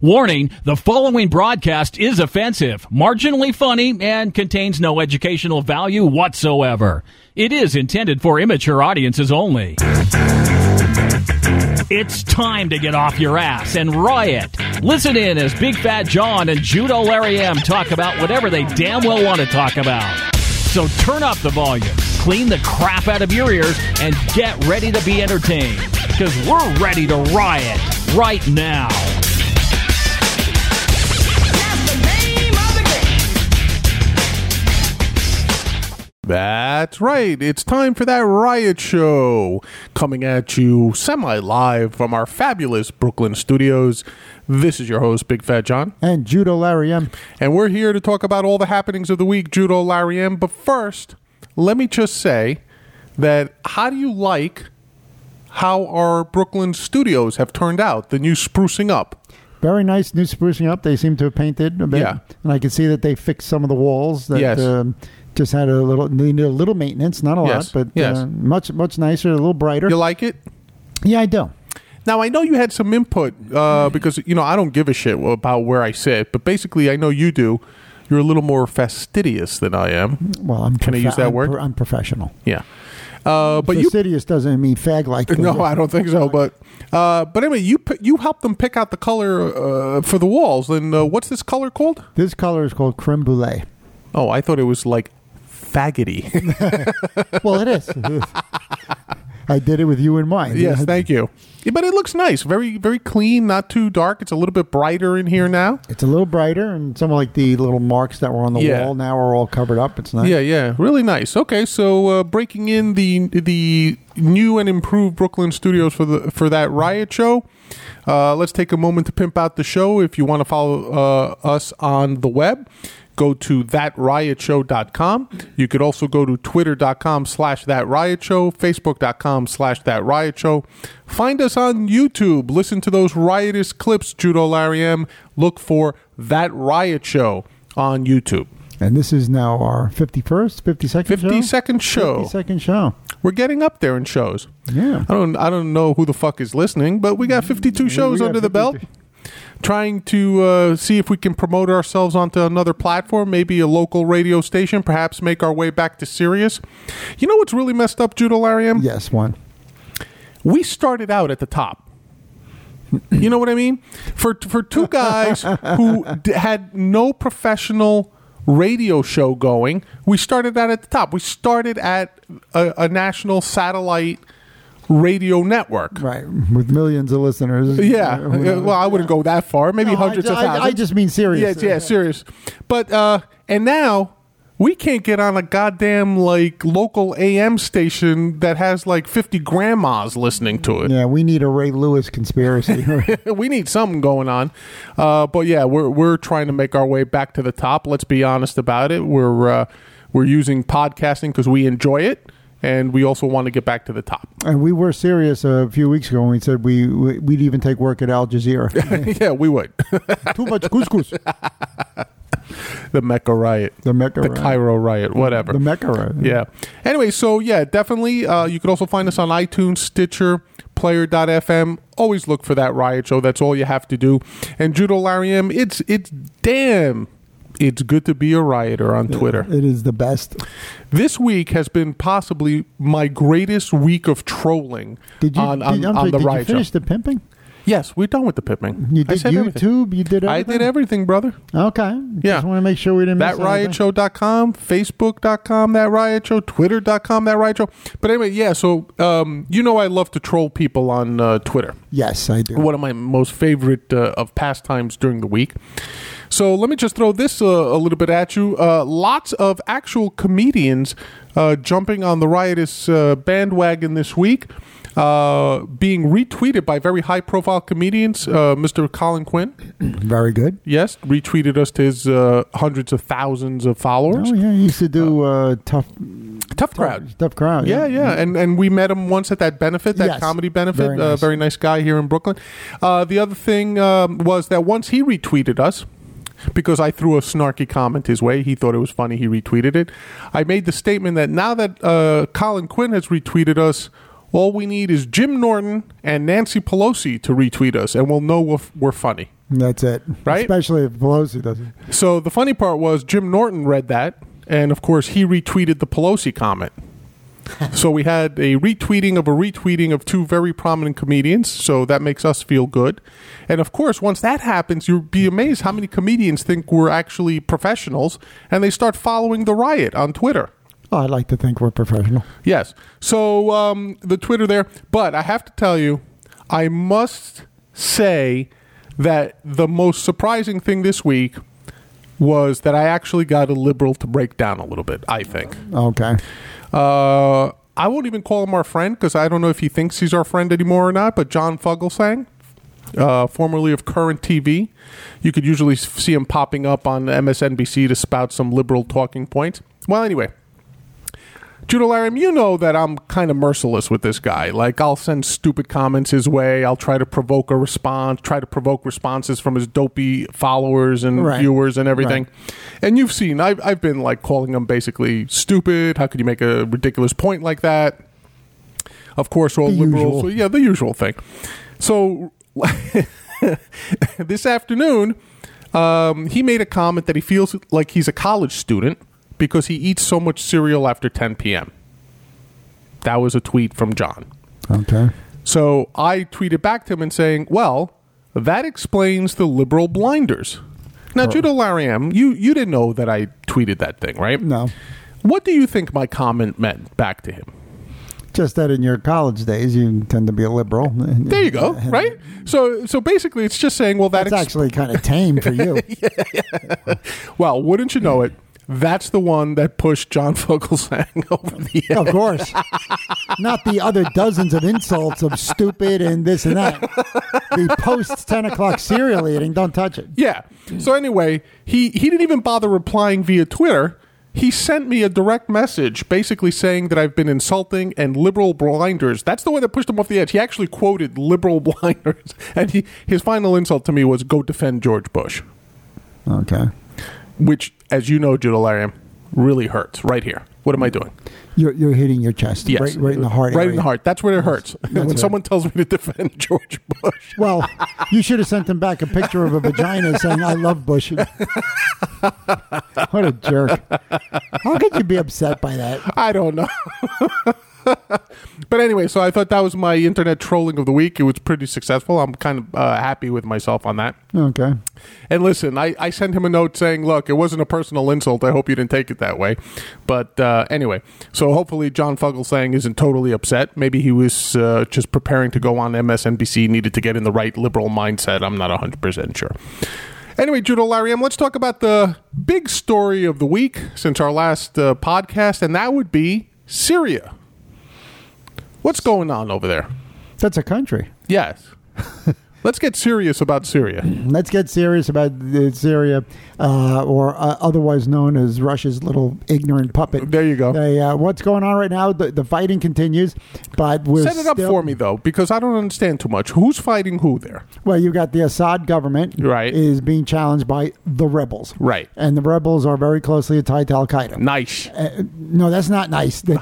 Warning, the following broadcast is offensive, marginally funny, and contains no educational value whatsoever. It is intended for immature audiences only. It's time to get off your ass and riot. Listen in as Big Fat John and Judo Larry M talk about whatever they damn well want to talk about. So turn up the volume, clean the crap out of your ears, and get ready to be entertained. Because we're ready to riot right now. That's right. It's time for that riot show. Coming at you semi-live from our fabulous Brooklyn studios. This is your host, Big Fat John. And Judo Larry M. And we're here to talk about all the happenings of the week, Judo Larry M. But first, let me just say that how do you like how our Brooklyn studios have turned out, the new sprucing up? Very nice new sprucing up. They seem to have painted a bit. Yeah. And I can see that they fixed some of the walls that Yes. just had needed a little maintenance, not a Yes. lot, but Yes. much nicer, a little brighter. You like it? Yeah, I do. Now, I know you had some input because, I don't give a shit about where I sit, but basically I know you do. You're a little more fastidious than I am. Well, Can I use that word? I'm professional. Yeah. But Fastidious doesn't mean fag-like. No, I don't think so. But anyway, you helped them pick out the color for the walls. And what's this color called? This color is called creme brulee. Oh, I thought it was like faggoty. Well, it is. I did it with you in mind. Yes, thank you. Yeah, but it looks nice. Very, very clean, not too dark. It's a little bit brighter in here now. It's a little brighter, and some of like the little marks that were on the wall now are all covered up. It's nice. Yeah, really nice. Okay, so breaking in the new and improved Brooklyn studios for that riot show. Let's take a moment to pimp out the show. If you want to follow us on the web, go to thatriotshow.com. You could also go to twitter.com/thatriotshow, facebook.com/thatriotshow. Find us on YouTube. Listen to those riotous clips, Judo Larry M. Look for That Riot Show on YouTube. And this is now our 52nd show? 52nd show. 52nd show. We're getting up there in shows. Yeah. I don't know who the fuck is listening, but we got 52 shows got under the belt. 52. Trying to see if we can promote ourselves onto another platform, maybe a local radio station, perhaps make our way back to Sirius. You know what's really messed up, Judo Larry M? Yes, one. We started out at the top. You know what I mean? For two guys who had no professional radio show going, we started out at the top. We started at a national satellite radio network. Right, with millions of listeners. Yeah. Well, I wouldn't go that far. Maybe hundreds of thousands. I just mean serious. Yeah, serious. But, and now we can't get on a goddamn, local AM station that has, 50 grandmas listening to it. Yeah, we need a Ray Lewis conspiracy. We need something going on. But, yeah, we're trying to make our way back to the top. Let's be honest about it. We're using podcasting because we enjoy it. And we also want to get back to the top. And we were serious a few weeks ago when we said we'd even take work at Al Jazeera. Yeah, we would. Too much couscous. The Mecca riot. The Cairo riot, whatever. The Mecca riot. Yeah. Anyway, so yeah, definitely. You could also find us on iTunes, Stitcher, Player.fm. Always look for That Riot Show. That's all you have to do. And Judo Larry M, it's good to be a rioter on Twitter. It is the best. This week has been possibly my greatest week of trolling on the riot show. Did you finish the pimping? Yes, we're done with the pimping. You did YouTube? Everything. You did everything? I did everything, brother. Okay. Yeah. Just want to make sure we didn't miss ThatRiotShow.com, Facebook.com, That Riot Show, Twitter.com, That Riot Show. But anyway, yeah, so I love to troll people on Twitter. Yes, I do. One of my most favorite of pastimes during the week. So let me just throw this a little bit at you. Lots of actual comedians jumping on the riotous bandwagon this week. Being retweeted by very high-profile comedians. Mr. Colin Quinn. Very good. Yes, retweeted us to his hundreds of thousands of followers. Oh, yeah. He used to do Tough Crowd. Tough Crowd. Yeah. And we met him once at that benefit, that comedy benefit. Very nice guy here in Brooklyn. The other thing was that once he retweeted us, because I threw a snarky comment his way. He thought it was funny. He retweeted it. I made the statement that now that Colin Quinn has retweeted us, all we need is Jim Norton and Nancy Pelosi to retweet us, and we'll know we're funny. That's it. Right? Especially if Pelosi does it. So the funny part was Jim Norton read that, and of course he retweeted the Pelosi comment. So we had a retweeting of two very prominent comedians, so that makes us feel good. And of course, once that happens, you'll be amazed how many comedians think we're actually professionals, and they start following the riot on Twitter. Oh, I'd like to think we're professional. Yes. So the Twitter there, but I have to tell you, I must say that the most surprising thing this week was that I actually got a liberal to break down a little bit, I think. Okay. I won't even call him our friend because I don't know if he thinks he's our friend anymore or not, but John Fugelsang, formerly of Current TV. You could usually see him popping up on MSNBC to spout some liberal talking points. Well, anyway, Judah Lariam, you know that I'm kind of merciless with this guy. Like, I'll send stupid comments his way. I'll try to provoke a response, try to provoke responses from his dopey followers and viewers and everything. Right. And you've seen, I've been like calling him basically stupid. How could you make a ridiculous point like that? Of course, all liberals. So, yeah, the usual thing. So this afternoon, he made a comment that he feels like he's a college student because he eats so much cereal after 10 p.m. That was a tweet from John. Okay. So I tweeted back to him and saying, well, that explains the liberal blinders. Now, Judah Lariam, you didn't know that I tweeted that thing, right? No. What do you think my comment meant back to him? Just that in your college days, you tend to be a liberal. There you go, right? So basically, it's just saying, well, that's actually kind of tame for you. Yeah. Well, wouldn't you know it? That's the one that pushed John Fugelsang over the edge. Of course. Not the other dozens of insults of stupid and this and that. The post 10 o'clock cereal eating, don't touch it. Yeah. So anyway, he didn't even bother replying via Twitter. He sent me a direct message basically saying that I've been insulting and liberal blinders. That's the one that pushed him off the edge. He actually quoted liberal blinders. And his final insult to me was, go defend George Bush. Okay. Which, as you know, Judah Lariam, really hurts right here. What am I doing? You're hitting your chest. Yes. Right in the heart. Right area. in the heart. That's where it hurts. When someone tells me to defend George Bush. Well, you should have sent him back a picture of a vagina saying, I love Bush. What a jerk. How could you be upset by that? I don't know. But anyway, so I thought that was my internet trolling of the week. It was pretty successful. I'm kind of happy with myself on that. Okay. And listen, I sent him a note saying, look, it wasn't a personal insult. I hope you didn't take it that way. But anyway, so hopefully John Fugelsang isn't totally upset. Maybe he was just preparing to go on MSNBC, needed to get in the right liberal mindset. I'm not 100% sure. Anyway, Judah Lariam, let's talk about the big story of the week since our last podcast, and that would be Syria. What's going on over there? That's a country. Yes. Let's get serious about Syria. Let's get serious about Syria, or otherwise known as Russia's little ignorant puppet. There you go. What's going on right now? The fighting continues, but we're set it up for me, though, because I don't understand too much. Who's fighting who there? Well, you've got the Assad government is being challenged by the rebels. Right. And the rebels are very closely tied to Al-Qaeda. Nice. No, that's not nice. Now,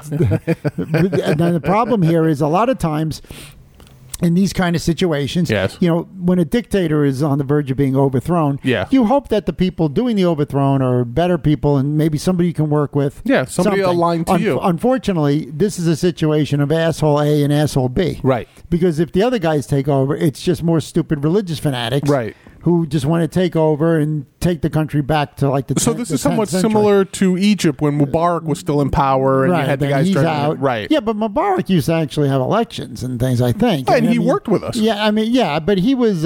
the problem here is a lot of times in these kind of situations, when a dictator is on the verge of being overthrown, you hope that the people doing the overthrown are better people and maybe somebody you can work with. Yeah, somebody aligned to you. Unfortunately, this is a situation of asshole A and asshole B. Right. Because if the other guys take over, it's just more stupid religious fanatics. Right. Who just want to take over and take the country back to like the So this is somewhat similar to Egypt when Mubarak was still in power and you had the guys he's trying out. Right. Yeah, but Mubarak used to actually have elections and things, I think. And he worked with us. Yeah, but he was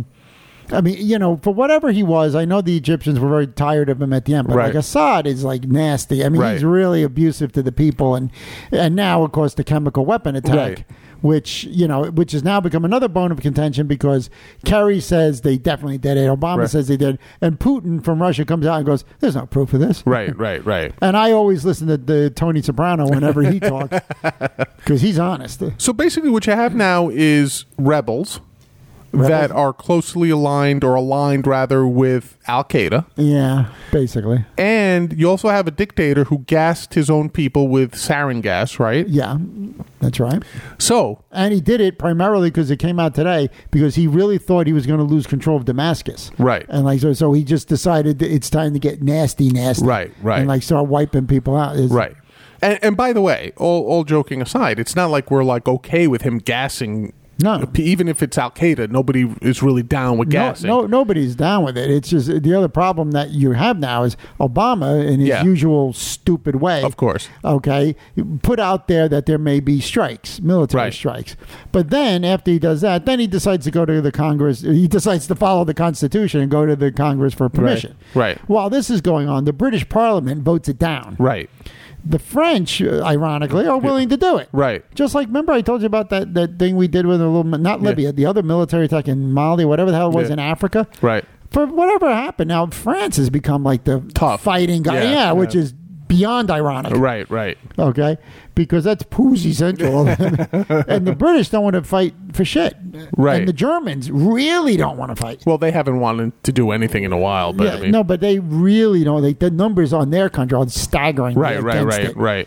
for whatever he was, I know the Egyptians were very tired of him at the end, but like Assad is like nasty. I mean, he's really abusive to the people, and now, of course, the chemical weapon attack, which has now become another bone of contention because Kerry says they definitely did it, Obama says they did, and Putin from Russia comes out and goes, "There's no proof of this." Right. And I always listen to the Tony Soprano whenever he talks because he's honest. So basically, what you have now is rebels. that are closely aligned or aligned rather with Al-Qaeda. Yeah, basically. And you also have a dictator who gassed his own people with sarin gas, right? Yeah, that's right. So, and he did it primarily because it came out today because he really thought he was going to lose control of Damascus. Right. And like so he just decided that it's time to get nasty. Right. And like start wiping people out. Right. And by the way, all joking aside, it's not like we're like okay with him gassing. No. Even if it's Al-Qaeda, nobody is really down with gassing. Nobody's down with it. It's just the other problem that you have now is Obama, in his usual stupid way, of course, okay, put out there that there may be strikes, military strikes. But then after he does that, then he decides to go to the Congress. He decides to follow the Constitution and go to the Congress for permission. Right. While this is going on, the British Parliament votes it down. Right. The French, ironically, are willing to do it. Right. Just like, remember I told you about that thing we did with not Libya, the other military attack in Mali, whatever the hell it was in Africa? Right. For whatever happened, now France has become like the tough fighting guy. Which is beyond ironic. Right. Okay? Because that's Pussy Central. And the British don't want to fight for shit. Right. And the Germans really don't want to fight. Well, they haven't wanted to do anything in a while. But no, but they really don't. The numbers on their country are staggering. Right.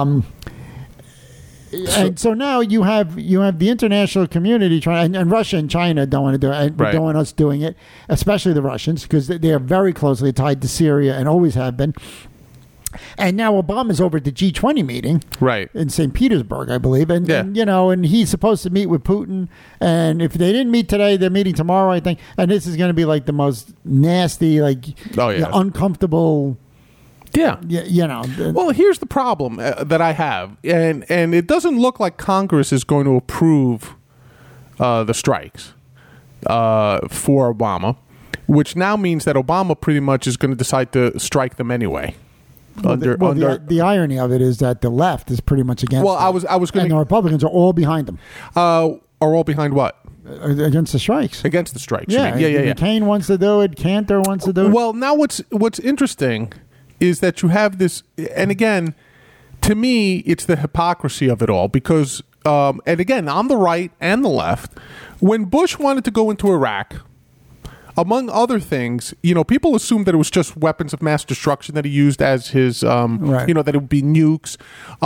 And so now you have the international community trying, and Russia and China don't want to do it. Don't want us doing it, especially the Russians, because they are very closely tied to Syria and always have been. And now Obama's over at the G20 meeting, in St. Petersburg, I believe, and he's supposed to meet with Putin. And if they didn't meet today, they're meeting tomorrow, I think. And this is going to be like the most nasty, uncomfortable. Yeah. Well, here's the problem that I have, and it doesn't look like Congress is going to approve the strikes for Obama, which now means that Obama pretty much is going to decide to strike them anyway. The irony of it is that the left is pretty much against. Well, I was going, and the Republicans are all behind them. Are all behind what? Against the strikes. Against the strikes. Yeah. McCain wants to do it. Cantor wants to do it. Well, now what's interesting is that you have this, and again, to me, it's the hypocrisy of it all because, and again, on the right and the left, when Bush wanted to go into Iraq. Among other things, people assumed that it was just weapons of mass destruction that he used as his, that it would be nukes,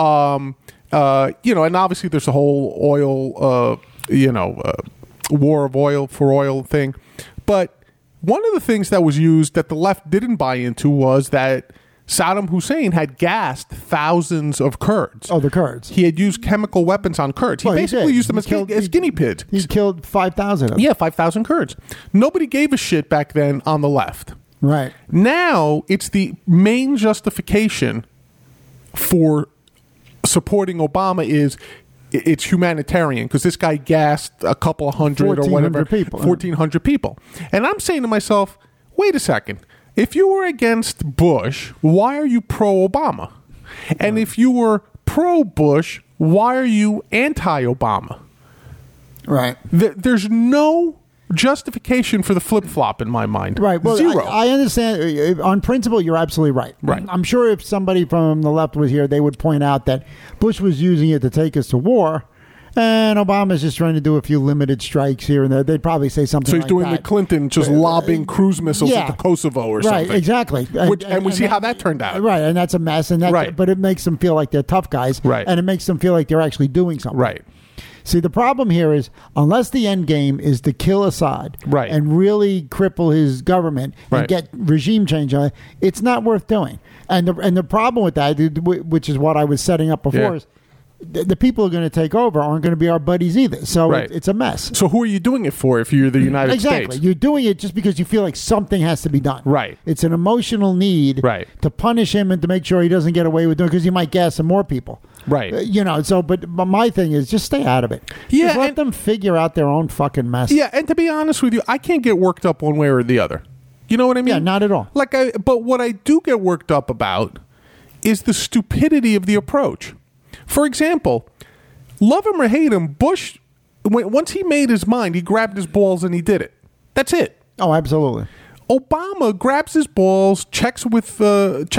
and obviously there's a whole oil, war of oil for oil thing. But one of the things that was used that the left didn't buy into was that Saddam Hussein had gassed thousands of Kurds. Oh, the Kurds. He had used chemical weapons on Kurds. He basically used them as guinea pigs. He killed 5,000 of them. Yeah, 5,000 Kurds. Nobody gave a shit back then on the left. Right. Now, it's the main justification for supporting Obama is it's humanitarian because this guy gassed a couple of hundred or whatever. 1,400 people. And I'm saying to myself, wait a second. If you were against Bush, why are you pro-Obama? And if you were pro-Bush, why are you anti-Obama? Right. There's no justification for the flip-flop in my mind. Right. Well, Zero. I understand. On principle, you're absolutely right. Right. I'm sure if somebody from the left was here, they would point out that Bush was using it to take us to war. And Obama's just trying to do a few limited strikes here and there. They'd probably say something like that. So he's doing the Clinton, just lobbing cruise missiles into Kosovo or something. Right, exactly. And we see how that turned out. Right, and that's a mess. But it makes them feel like they're tough guys. Right. And it makes them feel like they're actually doing something. Right. See, the problem here is unless the end game is to kill Assad and really cripple his government and get regime change on it, it's not worth doing. And the problem with that, which is what I was setting up before, is the people who are going to take over aren't going to be our buddies either. So it's a mess. So who are you doing it for if you're the United States? Exactly. You're doing it just because you feel like something has to be done. Right. It's an emotional need to punish him and to make sure he doesn't get away with doing it because he might gas some more people. Right. But my thing is just stay out of it. Yeah. Just let them figure out their own fucking mess. Yeah, and to be honest with you, I can't get worked up one way or the other. You know what I mean? Yeah, not at all. But what I do get worked up about is the stupidity of the approach. For example, love him or hate him, Bush, once he made his mind, he grabbed his balls and he did it. That's it. Oh, absolutely. Obama grabs his balls, checks with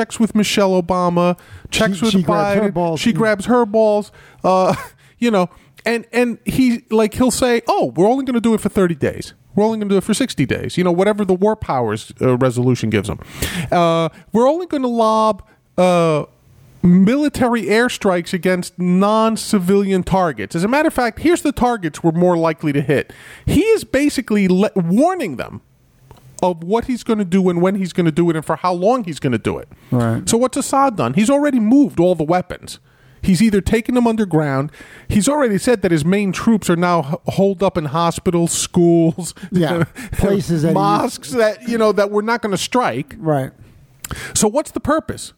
Michelle Obama, checks with Biden. She grabs her balls. And he'll say, "Oh, we're only going to do it for 30 days. We're only going to do it for 60 days. Whatever the War Powers resolution gives them. We're only going to lob military airstrikes against non-civilian targets. As a matter of fact, here's the targets we're more likely to hit." He is basically warning them of what he's going to do and when he's going to do it and for how long he's going to do it. Right. So what's Assad done? He's already moved all the weapons. He's either taken them underground. He's already said that his main troops are now holed up in hospitals, schools, places, that mosques that we're not going to strike. Right. So what's the purpose?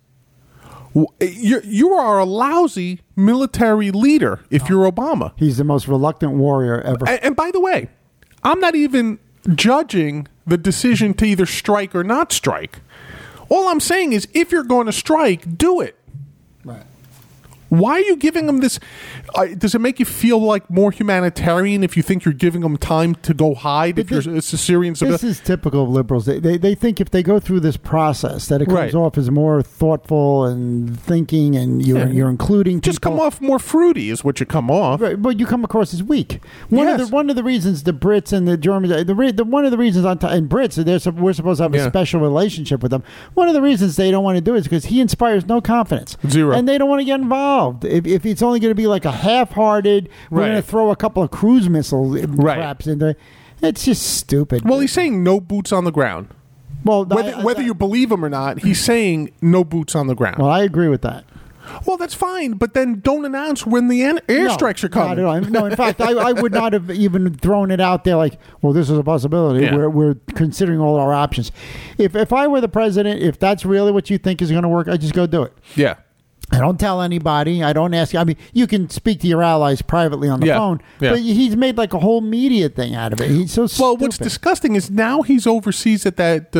You are a lousy military leader if you're Obama. He's the most reluctant warrior ever. And by the way, I'm not even judging the decision to either strike or not strike. All I'm saying is if you're going to strike, do it. Right. Why are you giving them this? Does it make you feel like more humanitarian if you think you're giving them time to go hide? If you're a Syrian, this is typical of liberals. They think if they go through this process that it comes off as more thoughtful and thinking, and you're including people. Just come off more fruity is what you come off. Right, but you come across as weak. One of the reasons the Brits and the Germans, one of the reasons and Brits, we're supposed to have a special relationship with them. One of the reasons they don't want to do it is because he inspires no confidence. Zero. And they don't want to get involved. If it's only going to be like a half-hearted, we're going to throw a couple of cruise missile craps in there. It's just stupid. Well, he's saying no boots on the ground. Well, whether you believe him or not, he's saying no boots on the ground. Well, I agree with that. Well, that's fine, but then don't announce when the airstrikes are coming. No, in fact, I would not have even thrown it out there like, well, this is a possibility. Yeah. We're considering all our options. If I were the president, if that's really what you think is going to work, I'd just go do it. Yeah. I don't tell anybody. I don't ask. I mean, you can speak to your allies privately on the phone, but he's made like a whole media thing out of it. He's so stupid. Well, what's disgusting is now he's overseas at that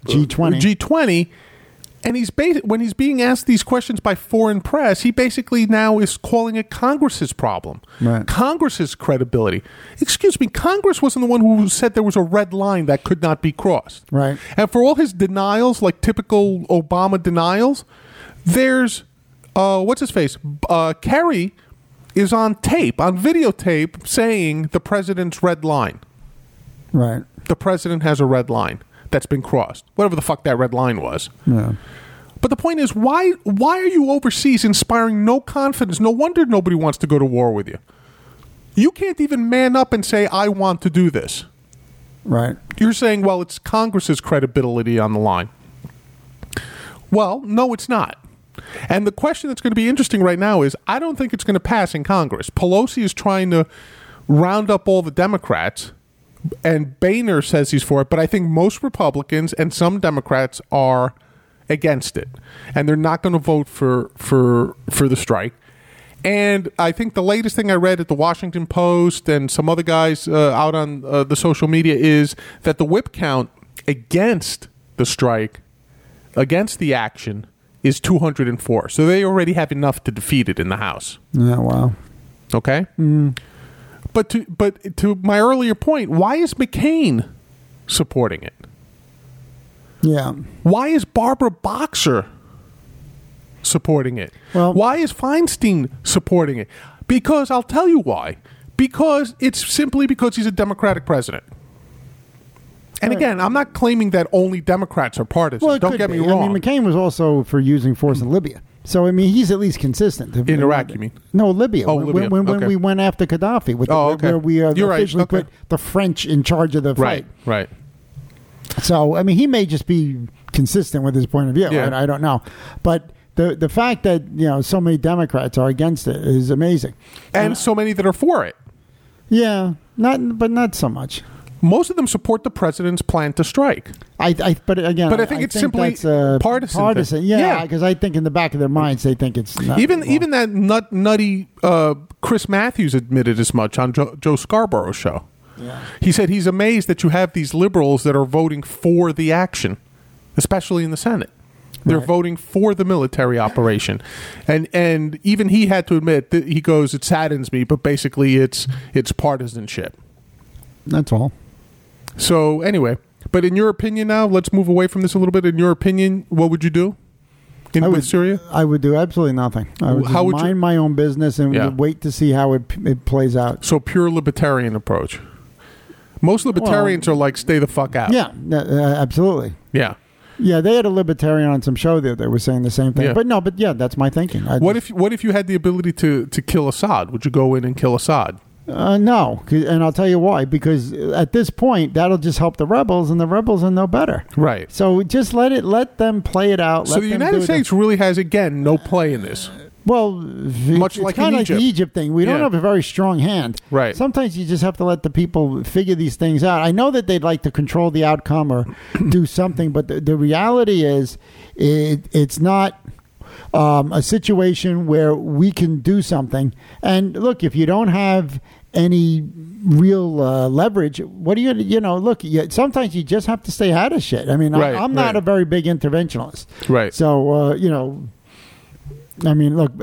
G20, and when he's being asked these questions by foreign press, he basically now is calling it Congress's problem, Congress's credibility. Excuse me, Congress wasn't the one who said there was a red line that could not be crossed, right? And for all his denials, like typical Obama denials, there's what's his face? Kerry is on videotape, saying the president's red line. Right. The president has a red line that's been crossed. Whatever the fuck that red line was. Yeah. But the point is, why are you overseas inspiring no confidence? No wonder nobody wants to go to war with you. You can't even man up and say, I want to do this. Right. You're saying, well, it's Congress's credibility on the line. Well, no, it's not. And the question that's going to be interesting right now is, I don't think it's going to pass in Congress. Pelosi is trying to round up all the Democrats, and Boehner says he's for it, but I think most Republicans and some Democrats are against it, and they're not going to vote for the strike. And I think the latest thing I read at the Washington Post and some other guys out on the social media is that the whip count against the strike, against the action, is 204. So they already have enough to defeat it in the House. Yeah, wow. Okay? Mm. But to my earlier point, why is McCain supporting it? Yeah. Why is Barbara Boxer supporting it? Well, why is Feinstein supporting it? Because I'll tell you why. Because it's simply because he's a Democratic president. And again, I'm not claiming that only Democrats are partisan. Well, don't get me wrong. I mean, McCain was also for using force in Libya. So, I mean, he's at least consistent. In Iraq, you mean? No, Libya. Oh, Libya. When we went after Gaddafi, where we officially put the French in charge of the fight. Right. So, I mean, he may just be consistent with his point of view. Yeah. I don't know. But the fact that, so many Democrats are against it is amazing. And so many that are for it. Yeah, not so much. Most of them support the president's plan to strike. But I think it's simply partisan. Yeah, because I think in the back of their minds they think it's not even that nutty Chris Matthews admitted as much on Joe Scarborough's show. Yeah. He said he's amazed that you have these liberals that are voting for the action, especially in the Senate. They're voting for the military operation, and even he had to admit that he goes, it saddens me, but basically it's partisanship. That's all. So anyway, but in your opinion now, let's move away from this a little bit. In your opinion, what would you do? with Syria? I would do absolutely nothing. I would just mind my own business and wait to see how it plays out. So pure libertarian approach. Most libertarians are like, stay the fuck out. Yeah, absolutely. Yeah. Yeah, they had a libertarian on some show there that was saying the same thing. Yeah. But that's my thinking. What if you had the ability to kill Assad? Would you go in and kill Assad? No, and I'll tell you why. Because at this point, that'll just help the rebels, and the rebels are no better. Right. So just let them play it out. So the United States really has, again, no play in this. Well, much it's like kind in of like the Egypt thing. We don't have a very strong hand. Right. Sometimes you just have to let the people figure these things out. I know that they'd like to control the outcome or do something, but the reality is it's not a situation where we can do something. And look, if you don't have any real leverage, what do look, sometimes you just have to stay out of shit. I mean, I'm not a very big interventionist. Right. So, I mean, look,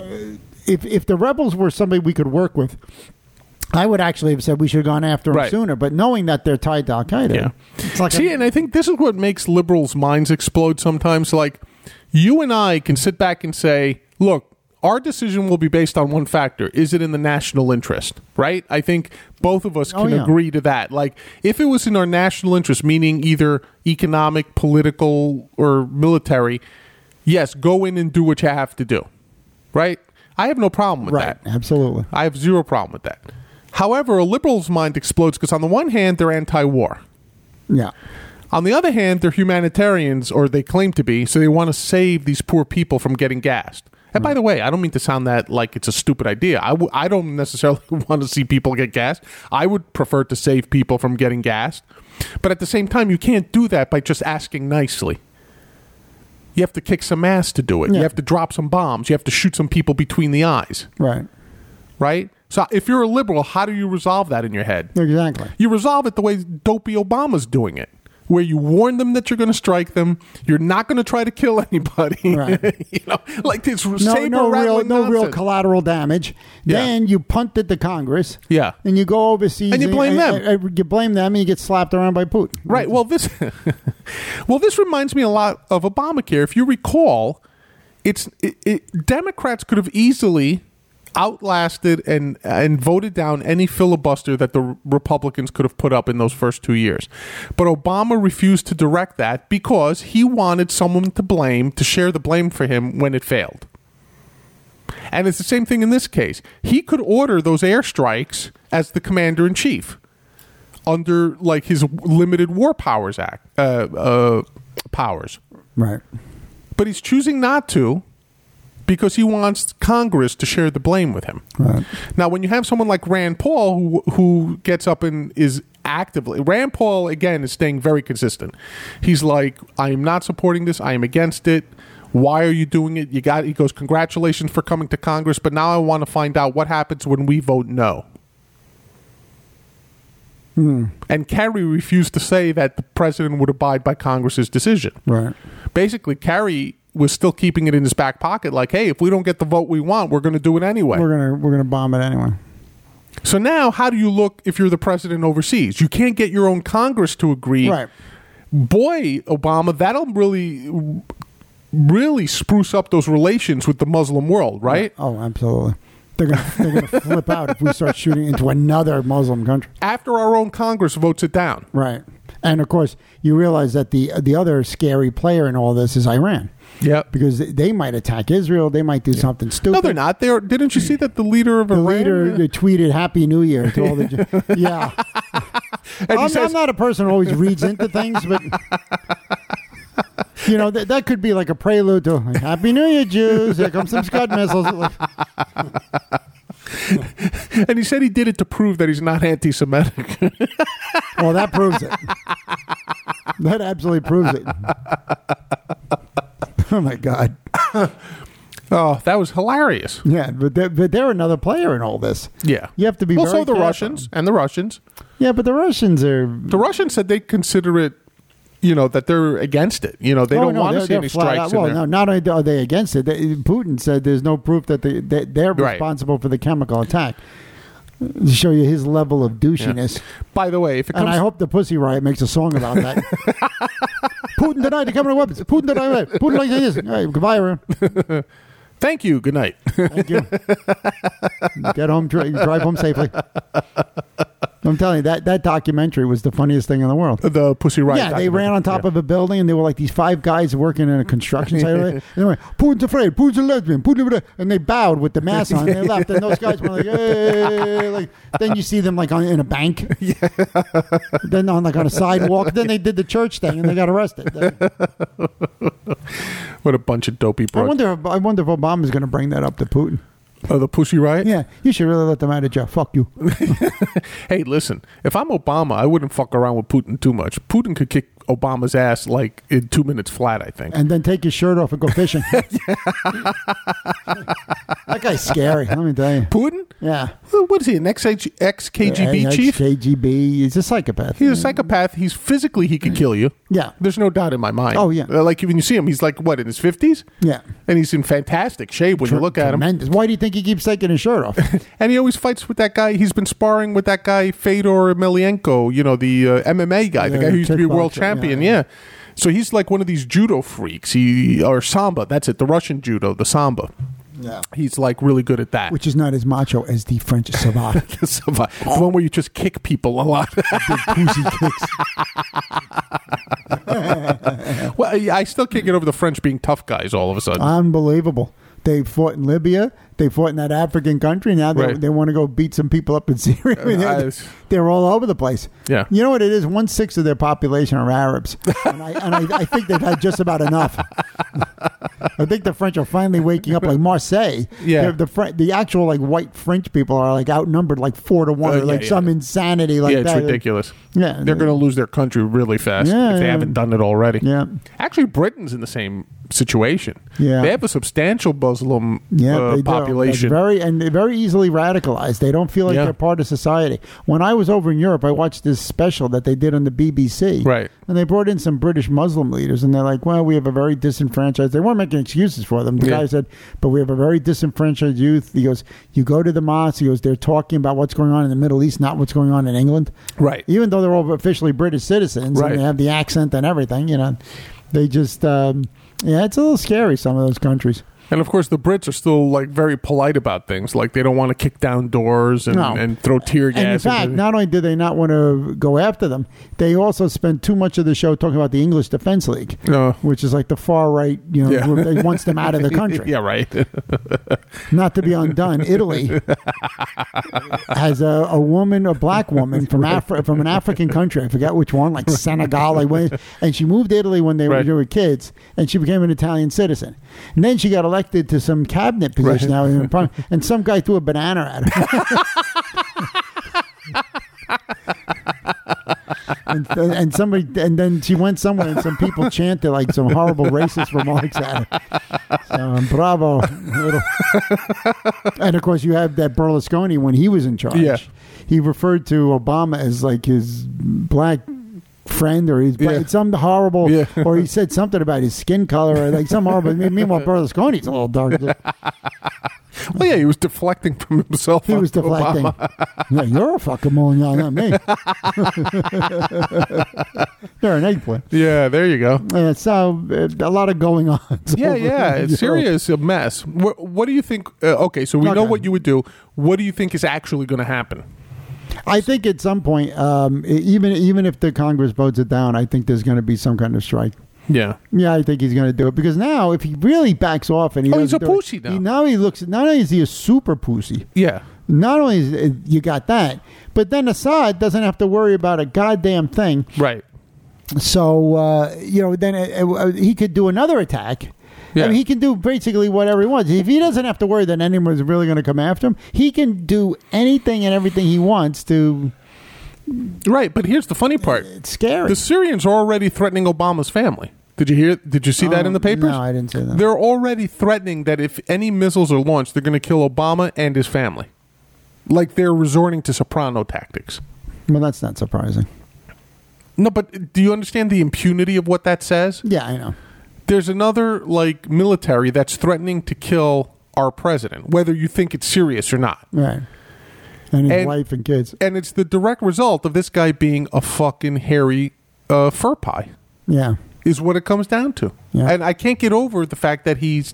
if the rebels were somebody we could work with, I would actually have said we should have gone after them sooner. But knowing that they're tied to Al-Qaeda. It's like and I think this is what makes liberals' minds explode sometimes. Like, you and I can sit back and say, look, our decision will be based on one factor. Is it in the national interest? Right? I think both of us can agree to that. Like, if it was in our national interest, meaning either economic, political, or military, yes, go in and do what you have to do. Right? I have no problem with that. Absolutely. I have zero problem with that. However, a liberal's mind explodes because on the one hand, they're anti-war. Yeah. On the other hand, they're humanitarians, or they claim to be, so they want to save these poor people from getting gassed. And by the way, I don't mean to sound that like it's a stupid idea. I don't necessarily want to see people get gassed. I would prefer to save people from getting gassed. But at the same time, you can't do that by just asking nicely. You have to kick some ass to do it. Yeah. You have to drop some bombs. You have to shoot some people between the eyes. Right. Right? So if you're a liberal, how do you resolve that in your head? Exactly. You resolve it the way Dopey Obama's doing it, where you warn them that you're going to strike them. You're not going to try to kill anybody. Right. Like this no real collateral damage. Yeah. Then you punt it to Congress. Yeah. And you go overseas and you blame them. You blame them, and you get slapped around by Putin. Right. Well, this reminds me a lot of Obamacare. If you recall, Democrats could have easily outlasted and voted down any filibuster that the Republicans could have put up in those first 2 years. But Obama refused to direct that because he wanted someone to share the blame for him when it failed. And it's the same thing in this case. He could order those airstrikes as the commander-in-chief under like his limited war powers powers. Right. But he's choosing not to, because he wants Congress to share the blame with him. Right. Now, when you have someone like Rand Paul who gets up and is actively... Rand Paul, again, is staying very consistent. He's like, I am not supporting this. I am against it. Why are you doing it? He goes, congratulations for coming to Congress, but now I want to find out what happens when we vote no. And Kerry refused to say that the president would abide by Congress's decision. Right. Basically, Kerry was still keeping it in his back pocket, like, hey, if we don't get the vote we want, we're going to do it anyway. We're gonna bomb it anyway. So now, how do you look if you're the president overseas? You can't get your own Congress to agree. Right. Boy, Obama, that'll really spruce up those relations with the Muslim world, right? Oh, absolutely. They're gonna flip out if we start shooting into another Muslim country. After our own Congress votes it down. Right. And of course, you realize that the other scary player in all this is Iran. Yeah, because they might attack Israel. They might do something stupid. No, they're not. Didn't you see that the leader of Iran? The leader tweeted "Happy New Year" to all the. Yeah, and I'm not a person who always reads into things, but that could be like a prelude to "Happy New Year, Jews." Here comes some Scud missiles. And he said he did it to prove that he's not anti-Semitic. Well, that proves it. That absolutely proves it. Oh, my God. Oh, that was hilarious. Yeah, but they're another player in all this. Yeah. You have to be very careful. Also, the Russians. Yeah, but the Russians are... The Russians said they consider it, that they're against it. They don't want to see any strikes in there. No, not only are they against it, Putin said there's no proof that they're responsible for the chemical attack. To show you his level of douchiness. Yeah. By the way, if it comes... And I hope the Pussy Riot makes a song about that. Putin denied the chemical weapons. Putin denied it. Putin like this. All right, goodbye, everyone. Thank you. Good night. Thank you. Get home, drive home safely. I'm telling you, that documentary was the funniest thing in the world. The Pussy Riot. Yeah, they ran on top of a building, and they were like these 5 guys working in a construction site. And they went, Putin's afraid, Putin's a lesbian, and they bowed with the mask on, and they left. And those guys were like, hey. Like, then you see them like in a bank. Yeah. Then on a sidewalk. Then they did the church thing, and they got arrested. What a bunch of dopey bros. I wonder if Obama's going to bring that up to Putin. Oh, the Pussy Riot? Yeah, you should really let them out of jail. Fuck you. Hey, listen, if I'm Obama, I wouldn't fuck around with Putin too much. Putin could kick Obama's ass like in 2 minutes flat, I think. And then take his shirt off and go fishing. That guy's scary, let me tell you. Putin? Yeah. What is he, an ex-KGB chief? KGB. He's a psychopath. He's a psychopath. He's physically, he could kill you. Yeah. There's no doubt in my mind. Oh, yeah. Like, when you see him, he's like, what, in his 50s? Yeah. And he's in fantastic shape when you look at him. Tremendous. Why do you think he keeps taking his shirt off? And he always fights with that guy. He's been sparring with that guy, Fedor Emelianenko, the MMA guy, the guy who used to be world champion. Yeah. So he's like one of these judo freaks. Or Samba. That's it. The Russian judo, the Samba. Yeah. He's like really good at that. Which is not as macho as the French savate. The one where you just kick people a lot. Big pussy kicks. Well, I still can't get over the French being tough guys all of a sudden. Unbelievable. They fought in Libya. They fought in that African country. Now they want to go beat some people up in Syria. I mean, they're all over the place. Yeah. You know what it is? 1/6 of their population are Arabs. And I think they've had just about enough. I think the French are finally waking up, like Marseille. Yeah. The actual like white French people are like outnumbered like 4 to 1 or like some insanity like that. Yeah, it's ridiculous. Yeah. They're going to lose their country really fast if they haven't done it already. Yeah. Actually, Britain's in the same situation. Yeah. They have a substantial Muslim population. They're very easily radicalized. They don't feel like they're part of society. When I was over in Europe, I watched this special that they did on the BBC. Right. And they brought in some British Muslim leaders, and they're like, well, we have a very disenfranchised... They weren't making excuses for them. The guy said, but we have a very disenfranchised youth. He goes, you go to the mosque, he goes, they're talking about what's going on in the Middle East, not what's going on in England. Right. Even though they're all officially British citizens, and they have the accent and everything, they just... it's a little scary, some of those countries. And of course, the Brits are still like very polite about things. Like they don't want to kick down doors and throw tear gas. And in fact, not only do they not want to go after them, they also spend too much of the show talking about the English Defence League, which is like the far right, group that wants them out of the country. Yeah, right. Not to be undone, Italy has a woman, a black woman from an African country. I forget which one, like Senegal, and she moved to Italy when they were kids, and she became an Italian citizen. And then she got elected to some cabinet position now, and some guy threw a banana at her. and then she went somewhere and some people chanted like some horrible racist remarks at her. So, bravo. And of course you have that Berlusconi when he was in charge. Yeah. He referred to Obama as like his black friend or some horrible or he said something about his skin color or like some horrible. Meanwhile Berlusconi's a little darker. Well, yeah, he was deflecting from himself. He was deflecting. Yeah, you're a fucking moron, not me. You're an eggplant. Yeah, there you go. So a lot of going on. Syria is a mess. What do you think? Okay, so we know what you would do. What do you think is actually going to happen? I think at some point, even if the Congress votes it down, I think there's going to be some kind of strike. Yeah. Yeah, I think he's going to do it because now if he really backs off and he's a pussy now. Now he looks. Not only is he a super pussy. Yeah. Not only is you got that, but then Assad doesn't have to worry about a goddamn thing. Right. So then he could do another attack. Yeah. I mean, he can do basically whatever he wants. If he doesn't have to worry that anyone's really going to come after him, he can do anything and everything he wants to. Right, but here's the funny part. It's scary. The Syrians are already threatening Obama's family. Did you see that in the papers? No, I didn't see that. They're already threatening that if any missiles are launched, they're going to kill Obama and his family. Like they're resorting to soprano tactics. Well, that's not surprising. No, but do you understand the impunity of what that says? Yeah, I know. There's another military that's threatening to kill our president, whether you think it's serious or not. Right. And his wife and kids. And it's the direct result of this guy being a fucking hairy fur pie. Yeah. is what it comes down to. Yeah. And I can't get over the fact that he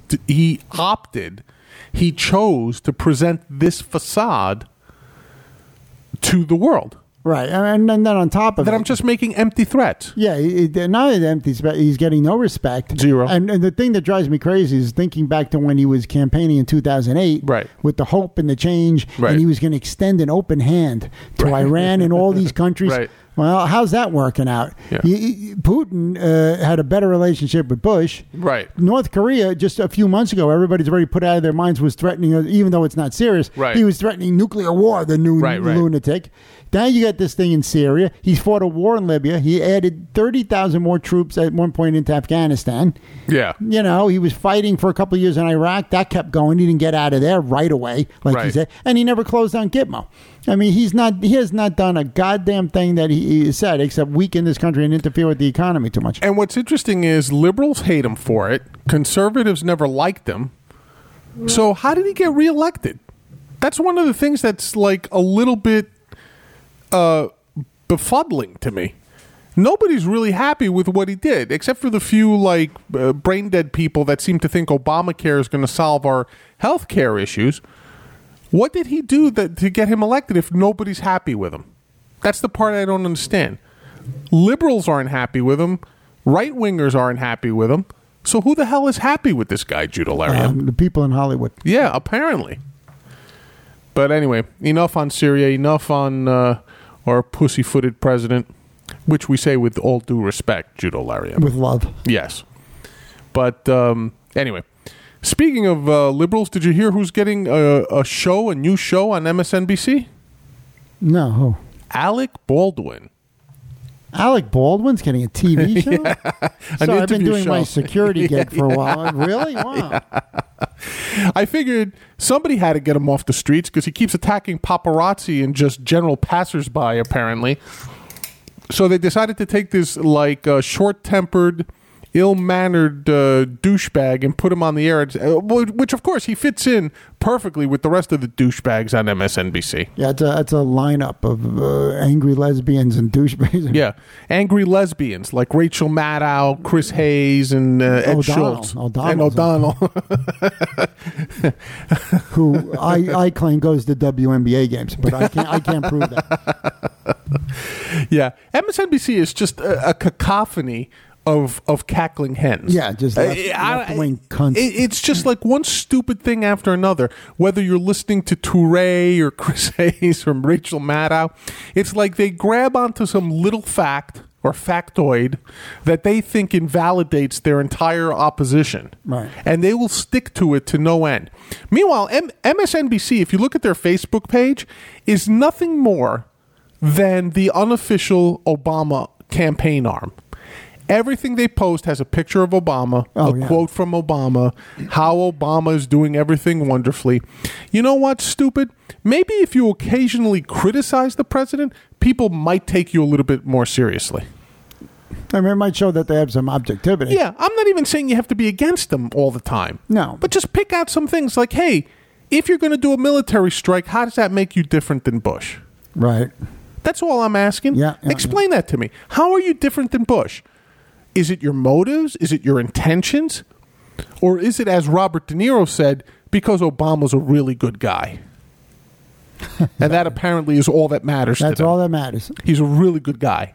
chose to present this facade to the world. Right, and then on top of that, it, I'm just making empty threats. Yeah, not only empty, he's getting no respect. Zero. And the thing that drives me crazy is thinking back to when he was campaigning in 2008, right, with the hope and the change, right, and he was going to extend an open hand to Iran and all these countries. Right. Well, how's that working out? Yeah. Putin had a better relationship with Bush. Right. North Korea, just a few months ago, everybody's already put out of their minds, was threatening, even though it's not serious, right, he was threatening nuclear war, the new lunatic. Now you got this thing in Syria. He's fought a war in Libya. He added 30,000 more troops at one point into Afghanistan. Yeah. You know, he was fighting for a couple of years in Iraq. That kept going. He didn't get out of there right away, like he said. And he never closed down Gitmo. I mean, he has not done a goddamn thing that he said except weaken this country and interfere with the economy too much. And what's interesting is liberals hate him for it. Conservatives never liked him. So how did he get reelected? That's one of the things that's like a little bit befuddling to me. Nobody's really happy with what he did, except for the few like brain dead people that seem to think Obamacare is going to solve our health care issues. What did he do to get him elected if nobody's happy with him? That's the part I don't understand. Liberals aren't happy with him. Right-wingers aren't happy with him. So who the hell is happy with this guy, Judah Lariam? The people in Hollywood. Yeah, apparently. But anyway, enough on Syria, enough on our pussy-footed president, which we say with all due respect, Judah Lariam. With love. Yes. But anyway, speaking of liberals, did you hear who's getting a new show on MSNBC? No. Who? Alec Baldwin. Alec Baldwin's getting a TV show? Yeah, so I've been doing my security gig for a while. Really? Wow. I figured somebody had to get him off the streets because he keeps attacking paparazzi and just general passersby, apparently. So they decided to take this like short-tempered, ill-mannered douchebag and put him on the air, which of course he fits in perfectly with the rest of the douchebags on MSNBC. Yeah, it's a lineup of angry lesbians and douchebags. Yeah, angry lesbians like Rachel Maddow, Chris Hayes, and Ed Schultz. O'Donnell. Who I claim goes to WNBA games, but I can't prove that. Yeah, MSNBC is just a cacophony of cackling hens. Yeah, just left-wing cunts. It's just like one stupid thing after another. Whether you're listening to Touré or Chris Hayes from Rachel Maddow, it's like they grab onto some little fact or factoid that they think invalidates their entire opposition. Right. And they will stick to it to no end. Meanwhile, MSNBC, if you look at their Facebook page, is nothing more than the unofficial Obama campaign arm. Everything they post has a picture of Obama, quote from Obama, how Obama is doing everything wonderfully. You know what's stupid? Maybe if you occasionally criticize the president, people might take you a little bit more seriously. I mean, it might show that they have some objectivity. Yeah, I'm not even saying you have to be against them all the time. No. But just pick out some things like, hey, if you're going to do a military strike, how does that make you different than Bush? Right. That's all I'm asking. Yeah. Explain that to me. How are you different than Bush? Is it your motives? Is it your intentions? Or is it, as Robert De Niro said, because Obama's a really good guy? And that apparently is all that matters to them. That's all that matters. He's a really good guy.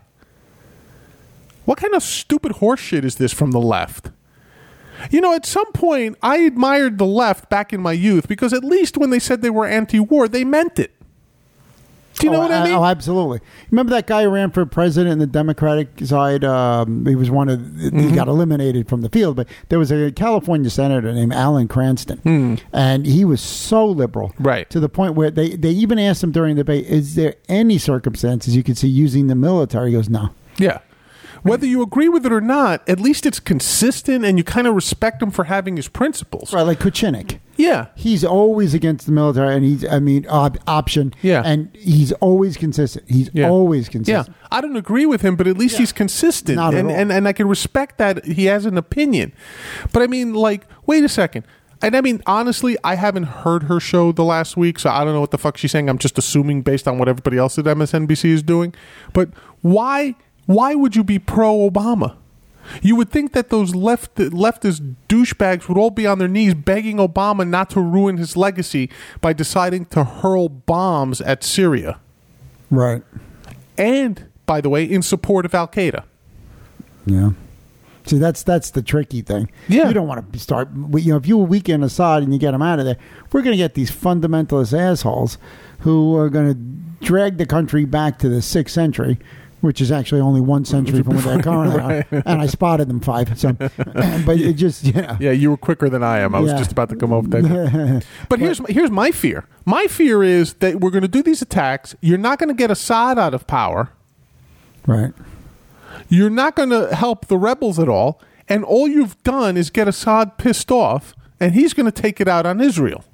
What kind of stupid horse shit is this from the left? You know, at some point, I admired the left back in my youth because at least when they said they were anti-war, they meant it. Do you know what I mean? Oh, absolutely. Remember that guy who ran for president in the Democratic side? He was he got eliminated from the field, but there was a California senator named Alan Cranston, and he was so liberal, right, to the point where they even asked him during the debate, is there any circumstances you could see using the military? He goes, no. Yeah. Whether you agree with it or not, at least it's consistent and you kind of respect him for having his principles. Right, like Kucinich. Yeah. He's always against the military, and option. Yeah. And he's always consistent. He's always consistent. Yeah. I don't agree with him, but at least he's consistent. Not at all. And I can respect that he has an opinion. But I mean, like, wait a second. And I mean, honestly, I haven't heard her show the last week, so I don't know what the fuck she's saying. I'm just assuming based on what everybody else at MSNBC is doing. But why would you be pro-Obama? You would think that those leftist douchebags would all be on their knees begging Obama not to ruin his legacy by deciding to hurl bombs at Syria. Right. And, by the way, in support of Al-Qaeda. Yeah. See, that's the tricky thing. Yeah. You don't want to start, if you weaken Assad and you get him out of there, we're going to get these fundamentalist assholes who are going to drag the country back to the 6th century, which is actually only 1 century from where they're currently are. And I spotted them 5. So, but it just, Yeah, you were quicker than I am. I was just about to come over that. But here's my fear. My fear is that we're going to do these attacks. You're not going to get Assad out of power. Right. You're not going to help the rebels at all. And all you've done is get Assad pissed off, and he's going to take it out on Israel.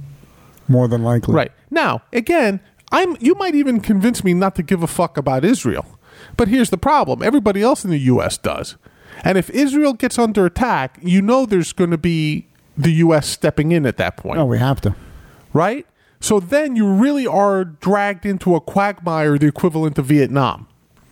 More than likely. Right. Now, again, you might even convince me not to give a fuck about Israel. But here's the problem. Everybody else in the U.S. does. And if Israel gets under attack, there's going to be the U.S. stepping in at that point. Oh, we have to. Right? So then you really are dragged into a quagmire, the equivalent of Vietnam,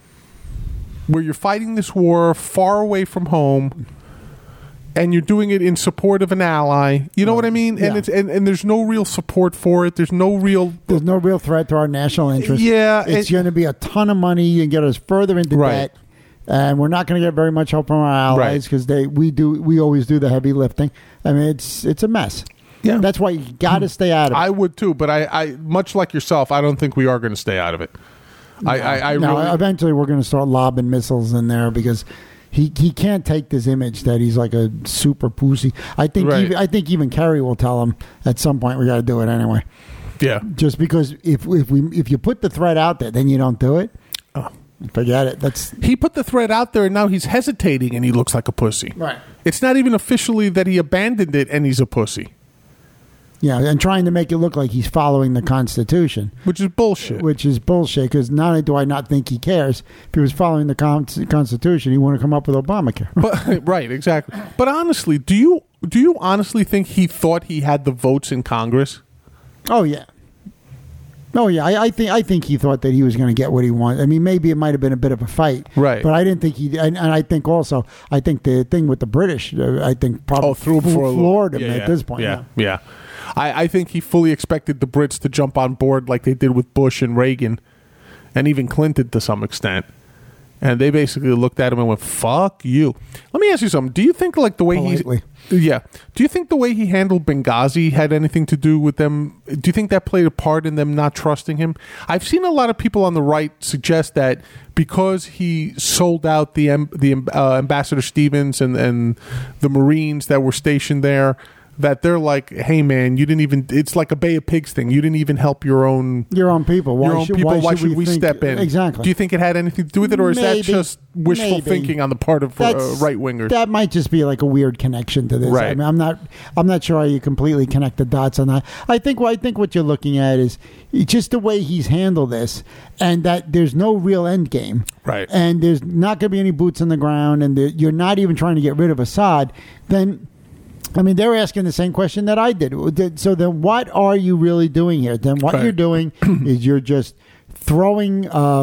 where you're fighting this war far away from home, and you're doing it in support of an ally. You know what I mean? And it's and there's no real support for it. There's no real threat to our national interest. Yeah, it's going to be a ton of money and get us further into debt, and we're not going to get very much help from our allies because we always do the heavy lifting. I mean, it's a mess. Yeah, that's why you got to stay out of it. I would too, but I much like yourself, I don't think we are going to stay out of it. Eventually we're going to start lobbing missiles in there because he can't take this image that he's like a super pussy. I think even Kerry will tell him at some point we got to do it anyway. Yeah, just because if you put the threat out there, then you don't do it. Oh, forget it. He put the threat out there, and now he's hesitating, and he looks like a pussy. Right. It's not even officially that he abandoned it, and he's a pussy. Yeah, and trying to make it look like he's following the Constitution. Which is bullshit. Because not only do I not think he cares, if he was following the Constitution, he wouldn't come up with Obamacare. But, right, exactly. But honestly, do you honestly think he thought he had the votes in Congress? Oh, yeah. Oh, yeah. I think he thought that he was going to get what he wanted. I mean, maybe it might have been a bit of a fight. Right. But I didn't think he... And I think the thing with the British, I think probably floored him at this point. Yeah. I think he fully expected the Brits to jump on board like they did with Bush and Reagan and even Clinton to some extent. And they basically looked at him and went, fuck you. Let me ask you something. Do you think like the way do you think the way he handled Benghazi had anything to do with them? Do you think that played a part in them not trusting him? I've seen a lot of people on the right suggest that because he sold out the Ambassador Stevens and the Marines that were stationed there, that they're like, hey man, you didn't even. It's like a Bay of Pigs thing. You didn't even help your own people. Why should we step in? Exactly. Do you think it had anything to do with it, or is that just wishful thinking on the part of right wingers? That might just be like a weird connection to this. Right. I mean, I'm not sure how you completely connect the dots on that. I think what you're looking at is just the way he's handled this, and that there's no real end game. Right. And there's not going to be any boots on the ground, and you're not even trying to get rid of Assad. Then. I mean, they were asking the same question that I did. So then what are you really doing here? Then what you're doing is you're just throwing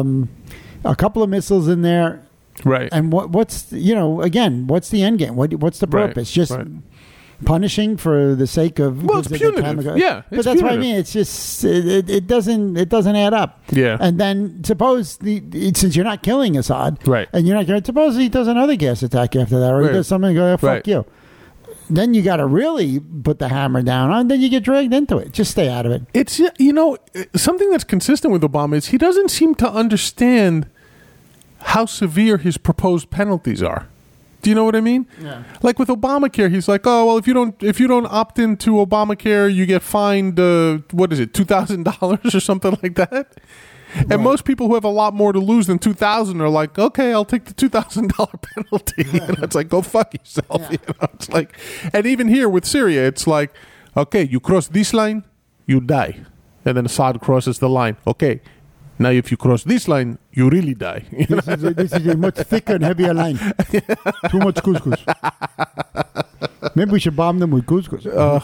a couple of missiles in there. Right. And what's the end game? What's the purpose? Just punishing for the sake of... Well, it's punitive. Yeah. But that's what I mean. It's just... It doesn't add up. Yeah. And then suppose, since you're not killing Assad... Right. And you're not... Suppose he does another gas attack after that, or he does something, go, fuck you. Then you got to really put the hammer down on. Then you get dragged into it. Just stay out of it. It's something that's consistent with Obama is he doesn't seem to understand how severe his proposed penalties are. Do you know what I mean? Yeah. Like with Obamacare, he's like, oh well, if you don't opt into Obamacare, you get fined $2,000 or something like that. And most people who have a lot more to lose than $2,000 are like, okay, I'll take the $2,000 penalty. And it's like, go fuck yourself. Yeah. You know? It's like, and even here with Syria, it's like, okay, you cross this line, you die. And then Assad crosses the line. Okay, now if you cross this line, you really die. This is a much thicker and heavier line. Too much couscous. Maybe we should bomb them with couscous.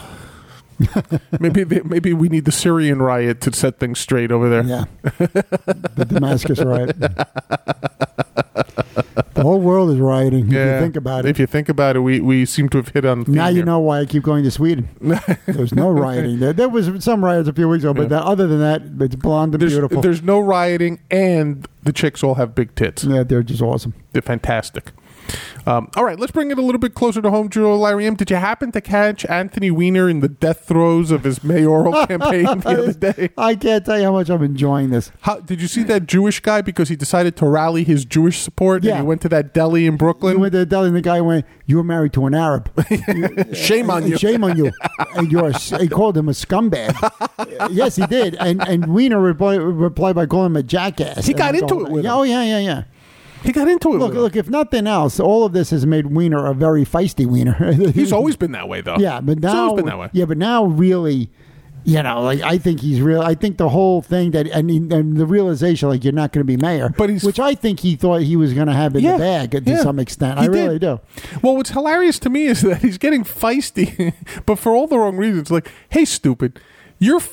Maybe we need the Syrian riot to set things straight over there. Yeah, the Damascus riot. The whole world is rioting, if you think about it. If you think about it, we seem to have hit on the theme now you here. know why I keep going to Sweden. There's no rioting. There was some riots a few weeks ago, but other than that, it's blonde and beautiful. There's no rioting, and the chicks all have big tits. Yeah, they're just awesome. They're fantastic. All right, let's bring it a little bit closer to home, Joe Larry M. Did you happen to catch Anthony Weiner in the death throes of his mayoral campaign the other day? I can't tell you how much I'm enjoying this. Did you see that Jewish guy because he decided to rally his Jewish support? Yeah. And he went to that deli in Brooklyn? He went to the deli and the guy went, "You were married to an Arab. Shame on you. Shame on you." And he called him a scumbag. Yes, he did. And Weiner replied by calling him a jackass. He got into it with him. Oh, yeah. He got into it. Look, if nothing else, all of this has made Weiner a very feisty Weiner. He's always been that way, though. Yeah, but now, he's always been that way. Yeah, but now really, like I think he's real. I think the whole thing and the realization, like you're not going to be mayor, which I think he thought he was going to have in the bag to some extent. I really do. Well, what's hilarious to me is that he's getting feisty, but for all the wrong reasons. Like, hey, stupid. One of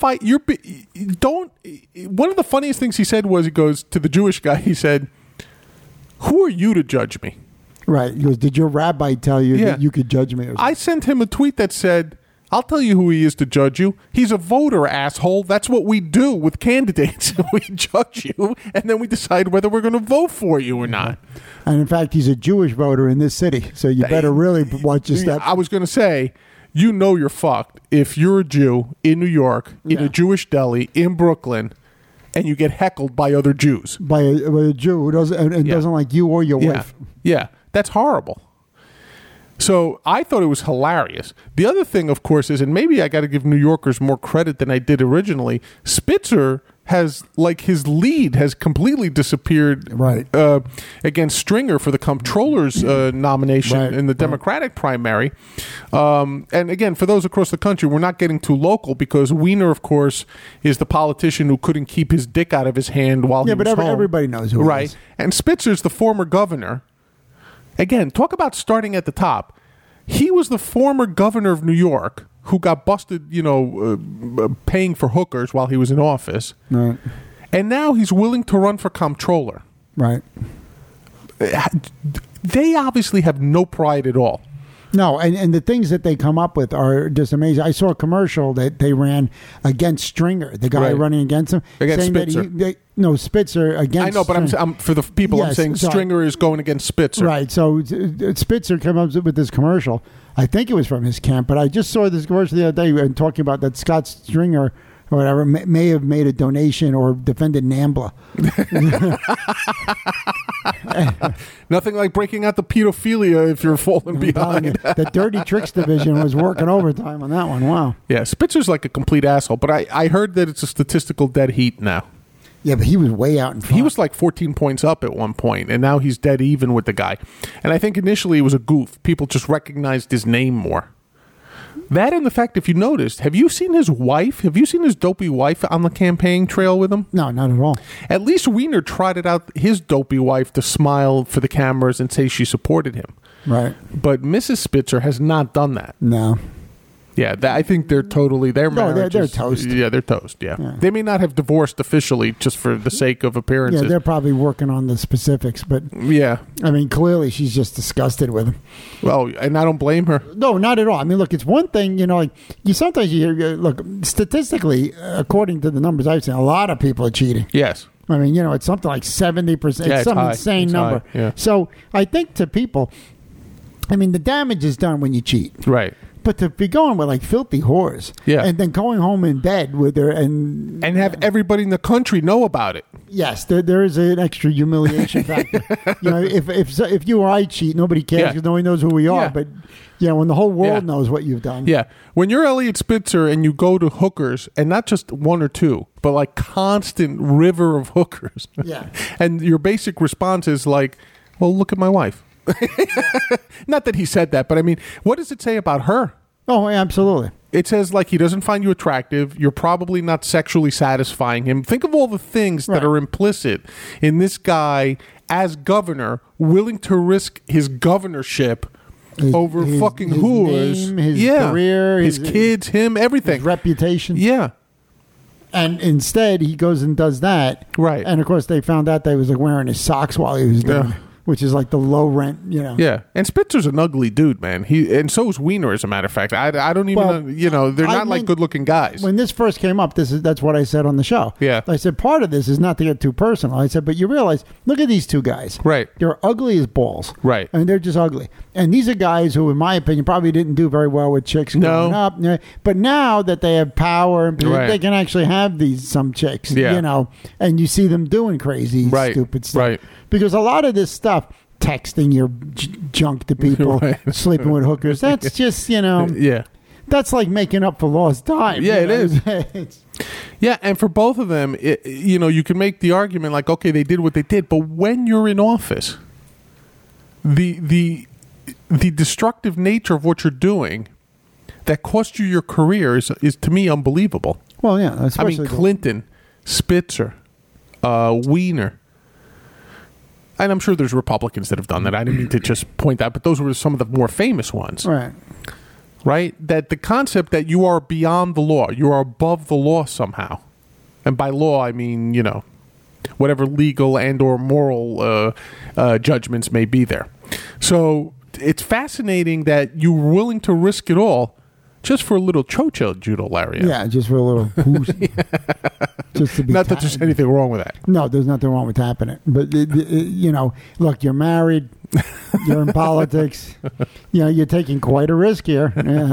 the funniest things he said was, he goes to the Jewish guy, he said, "Who are you to judge me?" Right. He goes, "Did your rabbi tell you that you could judge me?" I sent him a tweet that said, "I'll tell you who he is to judge you. He's a voter, asshole. That's what we do with candidates. We judge you, and then we decide whether we're going to vote for you or not." And in fact, he's a Jewish voter in this city, so you better really watch your step. I was going to say, you know you're fucked if you're a Jew in New York, in a Jewish deli, in Brooklyn, and you get heckled by other Jews. By a Jew who doesn't like you or your wife. Yeah, that's horrible. So I thought it was hilarious. The other thing, of course, is, and maybe I got to give New Yorkers more credit than I did originally, Spitzer has, like, his lead has completely disappeared against Stringer for the comptroller's nomination in the Democratic primary. And again, for those across the country, we're not getting too local because Weiner, of course, is the politician who couldn't keep his dick out of his hand while he was home. Everybody knows who he is. And Spitzer's the former governor. Again, talk about starting at the top. He was the former governor of New York who got busted, paying for hookers while he was in office. Right. And now he's willing to run for comptroller. Right. They obviously have no pride at all. No, and the things that they come up with are just amazing. I saw a commercial that they ran against Stringer, the guy running against him. Against Spitzer. Spitzer against... I know, but I'm for the people, I'm saying Stringer is going against Spitzer. Right, so Spitzer came up with this commercial. I think it was from his camp, but I just saw this commercial the other day and talking about that Scott Stringer or whatever may have made a donation or defended NAMBLA. Nothing like breaking out the pedophilia if you're falling behind. The Dirty Tricks division was working overtime on that one. Wow. Yeah, Spitzer's like a complete asshole, but I heard that it's a statistical dead heat now. Yeah, but he was way out in front. He was like 14 points up at one point, and now he's dead even with the guy. And I think initially it was a goof. People just recognized his name more. That and the fact, if you noticed, have you seen his wife? Have you seen his dopey wife on the campaign trail with him? No, not at all. At least Weiner trotted out his dopey wife to smile for the cameras and say she supported him. Right. But Mrs. Spitzer has not done that. No. Yeah, I think they're totally... They're toast. Yeah, they're toast, yeah. They may not have divorced officially just for the sake of appearances. Yeah, they're probably working on the specifics, but... Yeah. I mean, clearly she's just disgusted with him. Well, and I don't blame her. No, not at all. I mean, look, it's one thing, like, sometimes you hear, look, statistically, according to the numbers I've seen, a lot of people are cheating. Yes. I mean, it's something like 70%. Yeah, it's some high. insane number. High. Yeah. So I think to people, I mean, the damage is done when you cheat. Right. But to be going with like filthy whores, and then going home in bed with her and have everybody in the country know about it. Yes, there is an extra humiliation factor. If you or I cheat, nobody cares because nobody knows who we are. But when the whole world knows what you've done. Yeah, when you're Elliot Spitzer and you go to hookers, and not just one or two, but like constant river of hookers. Yeah, and your basic response is like, "Well, look at my wife." Not that he said that, but I mean, what does it say about her? Oh, absolutely. It says, like, he doesn't find you attractive. You're probably not sexually satisfying him. Think of all the things that are implicit in this guy as governor, willing to risk his governorship over fucking whores. Name, his career. His kids, him, everything. His reputation. Yeah. And instead, he goes and does that. Right. And, of course, they found out that he was like wearing his socks while he was doing it. which is like the low rent, Yeah, and Spitzer's an ugly dude, man. And so is Wiener, as a matter of fact. I don't even, they're not like good-looking guys. When this first came up, that's what I said on the show. Yeah. I said, part of this is not to get too personal. I said, but you realize, look at these two guys. Right. They're ugly as balls. Right. I mean, they're just ugly. And these are guys who, in my opinion, probably didn't do very well with chicks growing up. But now that they have power, and they can actually have some chicks, and you see them doing crazy, stupid stuff. Right. Because a lot of this stuff, texting your junk to people, sleeping with hookers, that's just, yeah. That's like making up for lost time. Yeah, it is. Yeah, and for both of them, you can make the argument like, okay, they did what they did, but when you're in office, the destructive nature of what you're doing that cost you your career is to me unbelievable. Well, yeah, I mean, Clinton, Spitzer, Wiener. And I'm sure there's Republicans that have done that. I didn't mean to just point out, but those were some of the more famous ones. Right. Right? That the concept that you are beyond the law, you are above the law somehow. And by law, I mean, whatever legal and or moral judgments may be there. So it's fascinating that you're willing to risk it all just for a little chocho, Judo Lariat. Yeah, just for a little just to be not that there's anything wrong with that. No, there's nothing wrong with tapping it. But, look, you're married. You're in politics. You're taking quite a risk here.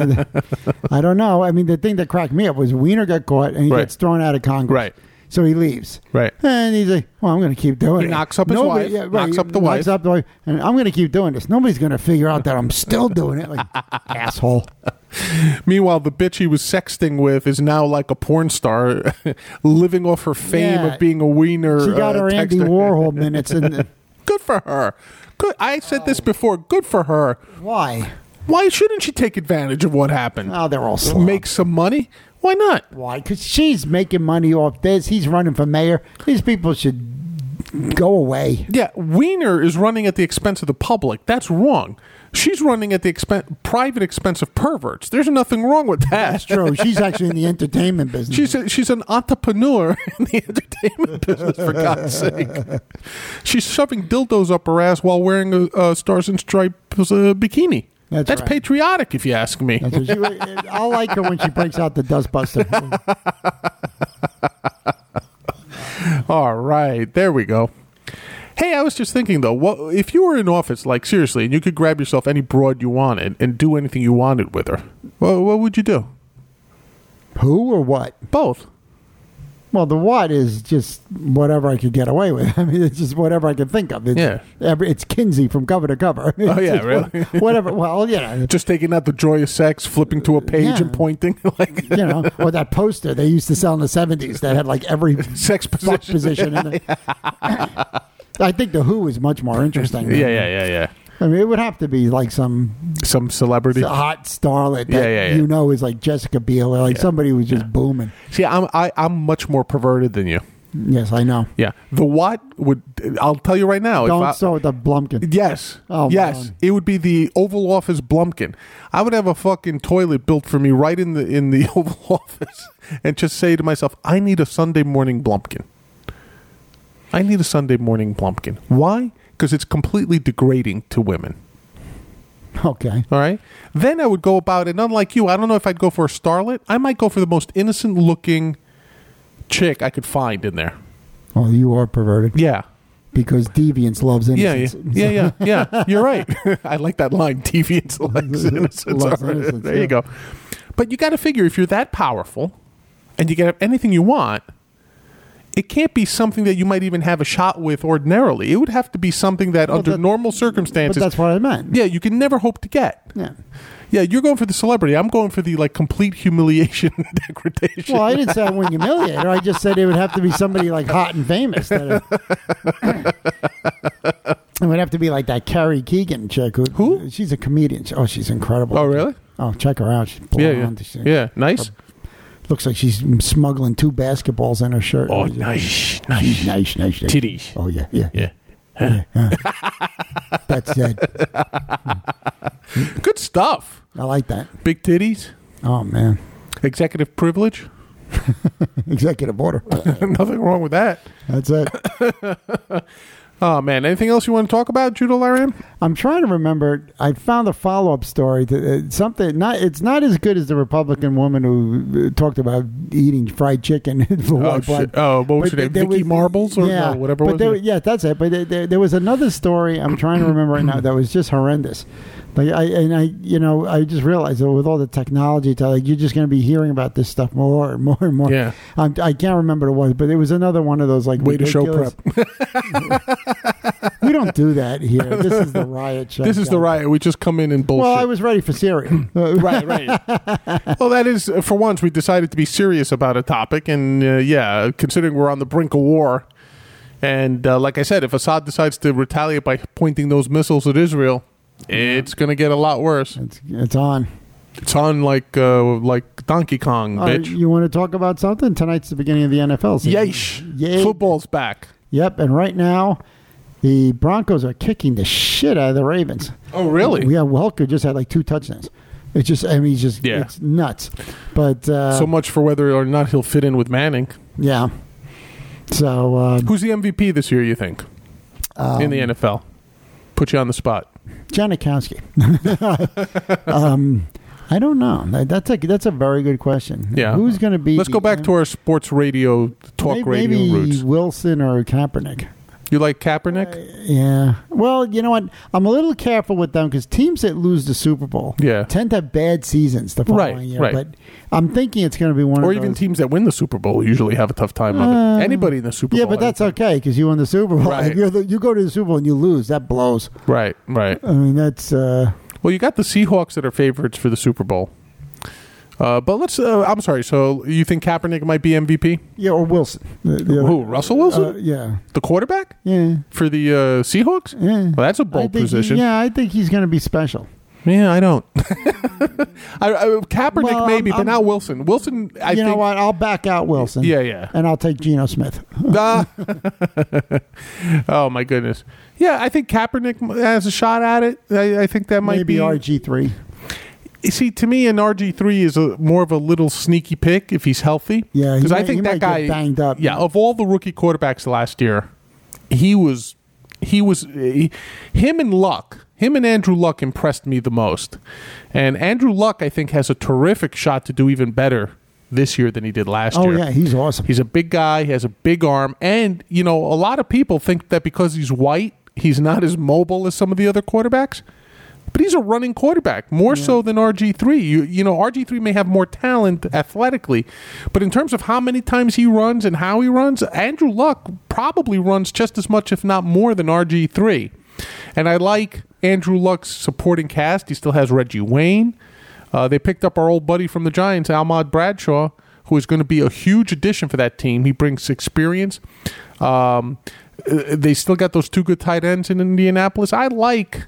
I don't know. I mean, the thing that cracked me up was Wiener got caught and he gets thrown out of Congress. Right. So he leaves. Right. And he's like, well, I'm going to keep doing it. He knocks up his wife. Yeah, knocks up the wife. And I'm going to keep doing this. Nobody's going to figure out that I'm still doing it. Like, asshole. Meanwhile, the bitch he was sexting with is now like a porn star living off her fame of being a Wiener. She got her Andy Warhol minutes. Good for her. Good. I said this before. Good for her. Why? Why shouldn't she take advantage of what happened? Oh, they're all slobs. Make some money? Why not? Why? Because she's making money off this. He's running for mayor. These people should go away. Yeah, Wiener is running at the expense of the public. That's wrong. She's running at the private expense of perverts. There's nothing wrong with that. That's true. She's actually in the entertainment business. She's an entrepreneur in the entertainment business, for God's sake. She's shoving dildos up her ass while wearing a Stars and Stripes bikini. That's right. Patriotic, if you ask me. I'll like her when she breaks out the Dustbuster. All right. There we go. Hey, I was just thinking, though, if you were in office, like, seriously, and you could grab yourself any broad you wanted and do anything you wanted with her, what would you do? Who or what? Both. Well, the what is just whatever I could get away with. I mean, it's just whatever I can think of. It's Kinsey from cover to cover. I mean, really? Whatever. Well, just taking out the joy of sex, flipping to a page and pointing. Like or that poster they used to sell in the 70s that had like every sex position in it. I think the Who is much more interesting. Yeah. I mean, it would have to be like some celebrity, hot starlet that is like Jessica Biel or like somebody who's just booming. See, I'm much more perverted than you. Yes, I know. Yeah, the what would I'll tell you right now. Don't start with the Blumpkin. Yes, yes, man. It would be the Oval Office Blumpkin. I would have a fucking toilet built for me right in the Oval Office, and just say to myself, I need a Sunday morning Blumpkin. I need a Sunday morning Blumpkin. Why? Because it's completely degrading to women. Okay. All right. Then I would go about it. Unlike you, I don't know if I'd go for a starlet. I might go for the most innocent looking chick I could find in there. Oh, you are perverted. Yeah. Because deviance loves innocence. Yeah. You're right. I like that line. Deviance loves innocence. There you go. But you got to figure, if you're that powerful and you get anything you want, it can't be something that you might even have a shot with ordinarily. It would have to be something that under normal circumstances... But that's what I meant. Yeah, you can never hope to get. Yeah, you're going for the celebrity. I'm going for the complete humiliation and degradation. Well, I didn't say I wouldn't humiliate her. I just said it would have to be somebody like hot and famous. It would have to be like that Carrie Keegan chick. Who? She's a comedian. Oh, she's incredible. Oh, really? Oh, check her out. She's blonde. Yeah, nice. Looks like she's smuggling 2 basketballs in her shirt. Oh, nice. Nice. Titties. Oh, yeah. That's it. Good stuff. I like that. Big titties. Oh, man. Executive privilege. Executive order. Nothing wrong with that. That's it. Oh, man. Anything else you want to talk about, Judo Larian? I'm trying to remember. I found a follow-up story. Something. It's not as good as the Republican woman who talked about eating fried chicken. Oh, shit. Oh, what was her name? Vicky Marbles or no, whatever but was it? Yeah, that's it. But there was another story I'm trying to remember right now that was just horrendous. Like I just realized that with all the technology, like you're just going to be hearing about this stuff more and more and more. Yeah. I can't remember what it was, but it was another one of those like way to show prep. We don't do that here. This is the riot show. This is the riot. We just come in and bullshit. Well, I was ready for Syria. Right. Well, that is, for once, we decided to be serious about a topic. And, considering we're on the brink of war. And like I said, if Assad decides to retaliate by pointing those missiles at Israel, it's going to get a lot worse. It's on. It's on like Donkey Kong, bitch. You want to talk about something? Tonight's the beginning of the NFL season. Yay. Football's back. Yep, and right now, the Broncos are kicking the shit out of the Ravens. Oh, really? Yeah, Welker just had like 2 touchdowns. It's just, it's nuts. But so much for whether or not he'll fit in with Manning. Yeah. So who's the MVP this year, you think, in the NFL? Put you on the spot. Janikowski. I don't know. That's a very good question. Yeah. Who's going to be? Let's go back to our sports radio, radio roots. Maybe Wilson or Kaepernick. You like Kaepernick? Yeah. Well, you know what? I'm a little careful with them because teams that lose the Super Bowl tend to have bad seasons the following year. Right. But I'm thinking it's going to be one of those. Or even teams that win the Super Bowl usually have a tough time of it. Anybody in the Super Bowl. Yeah, but that's okay because you won the Super Bowl. Right. If you go to the Super Bowl and you lose, that blows. Right. I mean, that's... Well, you got the Seahawks that are favorites for the Super Bowl. But let's... I'm sorry. So you think Kaepernick might be MVP? Yeah, or Wilson. Who? Russell Wilson? Yeah. The quarterback? Yeah. For the Seahawks? Yeah. Well, that's a bold position. I think he's going to be special. Yeah, I don't. Kaepernick maybe, but not Wilson. Wilson, I think... You know what? I'll back out Wilson. Yeah. And I'll take Geno Smith. Oh, my goodness. Yeah, I think Kaepernick has a shot at it. I think that might be... Maybe RG3. You see, to me, an RG3 is more of a little sneaky pick if he's healthy. Yeah, because I think that guy get banged up. Yeah, of all the rookie quarterbacks last year, him and Andrew Luck impressed me the most. And Andrew Luck, I think, has a terrific shot to do even better this year than he did last year. Oh, yeah, he's awesome. He's a big guy. He has a big arm. And, a lot of people think that because he's white, he's not as mobile as some of the other quarterbacks. But he's a running quarterback, more so than RG3. RG3 may have more talent athletically, but in terms of how many times he runs and how he runs, Andrew Luck probably runs just as much, if not more, than RG3. And I like Andrew Luck's supporting cast. He still has Reggie Wayne. They picked up our old buddy from the Giants, Ahmad Bradshaw, who is going to be a huge addition for that team. He brings experience. They still got those 2 good tight ends in Indianapolis. I like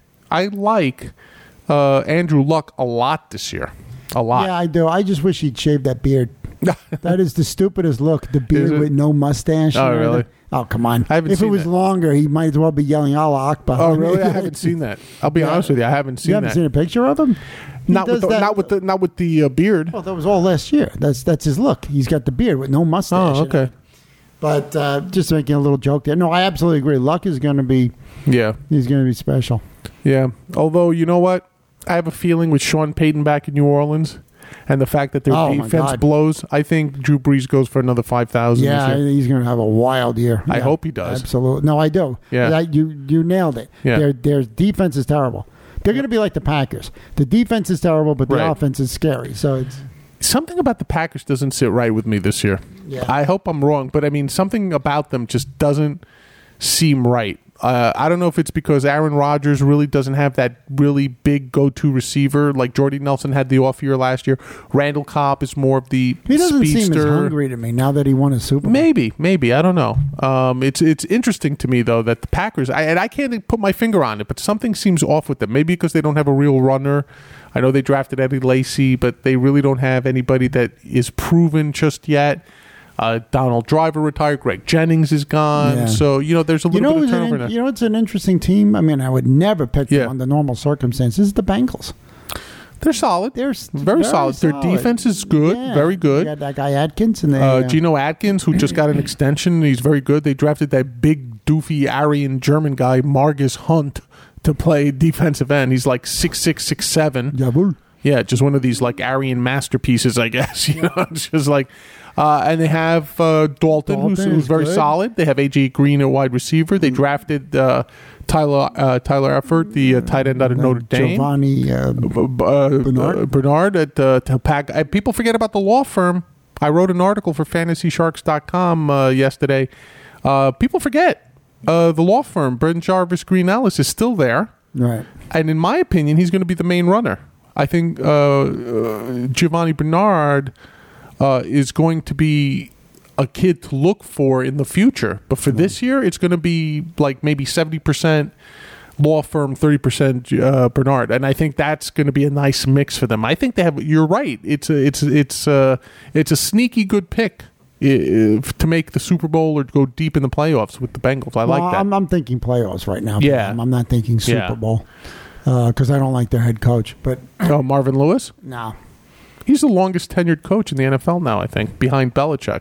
Andrew Luck a lot this year. A lot. Yeah, I do. I just wish he'd shaved that beard. That is the stupidest look. The beard with no mustache. Oh, really? Oh, come on. If it was longer, he might as well be yelling Allah Akbar. Oh, really? I haven't seen that. I'll be honest with you. I haven't seen that. You haven't seen a picture of him? Not with the beard. Well, that was all last year. That's his look. He's got the beard with no mustache. Oh, okay. But just making a little joke there. No, I absolutely agree. Luck is going to be... Yeah. He's going to be special. Yeah. Although, you know what? I have a feeling with Sean Payton back in New Orleans and the fact that their defense blows, I think Drew Brees goes for another 5,000 this year. He's going to have a wild year. I hope he does. Absolutely. No, I do. Yeah. You nailed it. Yeah. Their defense is terrible. They're going to be like the Packers. The defense is terrible, but the offense is scary. So it's... Something about the Packers doesn't sit right with me this year. Yeah. I hope I'm wrong, but I mean, something about them just doesn't seem right. I don't know if it's because Aaron Rodgers really doesn't have that really big go-to receiver like Jordy Nelson had the off year last year. Randall Cobb is more of the He doesn't speedster. seem as hungry to me now that he won a Super Bowl. Maybe. I don't know. It's interesting to me, though, that the Packers, and I can't put my finger on it, but something seems off with them. Maybe because they don't have a real runner. I know they drafted Eddie Lacy, but they really don't have anybody that is proven just yet. Donald Driver retired. Greg Jennings is gone. Yeah. So, there's a little bit of turnover now. It's an interesting team. I mean, I would never pick them under normal circumstances. The Bengals. They're solid. They're very solid. Their defense is good. Yeah. Very good. You got that guy Atkins. And Geno Atkins, who just got an extension. He's very good. They drafted that big doofy Aryan German guy, Margus Hunt, to play defensive end. He's like 6'6", 6'7". Jawohl. Yeah, just one of these like Aryan masterpieces, I guess. You know, it's just like, and they have Dalton, who's very solid. They have AJ Green at wide receiver. They drafted Tyler Effort, the tight end out of Notre Dame. Giovanni Bernard at Pack. People forget about the law firm. I wrote an article for FantasySharks.com yesterday. People forget the law firm. Brent Jarvis Green Ellis is still there, right? And in my opinion, he's going to be the main runner. I think Giovanni Bernard is going to be a kid to look for in the future. But for this year, it's going to be like maybe 70% law firm, 30% Bernard. And I think that's going to be a nice mix for them. I think they have. You're right. It's a sneaky good pick to make the Super Bowl or go deep in the playoffs with the Bengals. I like that. I'm thinking playoffs right now. Yeah. I'm not thinking Super Bowl. Because I don't like their head coach. But Marvin Lewis? No. He's the longest tenured coach in the NFL now, I think, behind Belichick.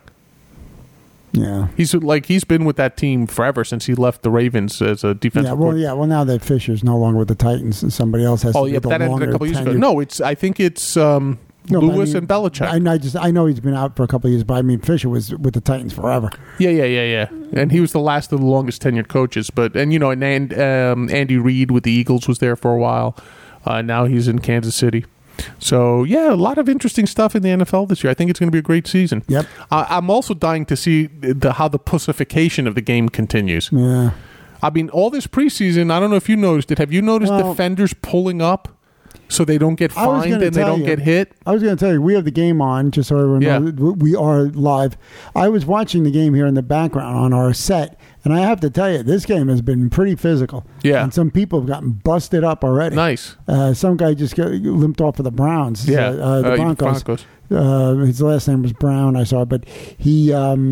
Yeah. He's been with that team forever since he left the Ravens as a defensive coordinator. Well, now that Fisher's no longer with the Titans and somebody else has to be but that ended a couple years ago. No, I think it's Lewis and Belichick. I know he's been out for a couple of years, but I mean Fisher was with the Titans forever. Yeah. And he was the last of the longest tenured coaches. And Andy Reid with the Eagles was there for a while. Now he's in Kansas City. So yeah, a lot of interesting stuff in the NFL this year. I think it's going to be a great season. Yep. I'm also dying to see how the pussification of the game continues. Yeah. I mean, all this preseason. I don't know if you noticed it. Have you noticed defenders pulling up? So they don't get fined and they don't get hit? I was going to tell you, we have the game on, just so everyone knows. We are live. I was watching the game here in the background on our set, and I have to tell you, this game has been pretty physical. Yeah. And some people have gotten busted up already. Nice. Some guy just got limped off of the Browns. Yeah. The Broncos. His last name was Brown, I saw. But he,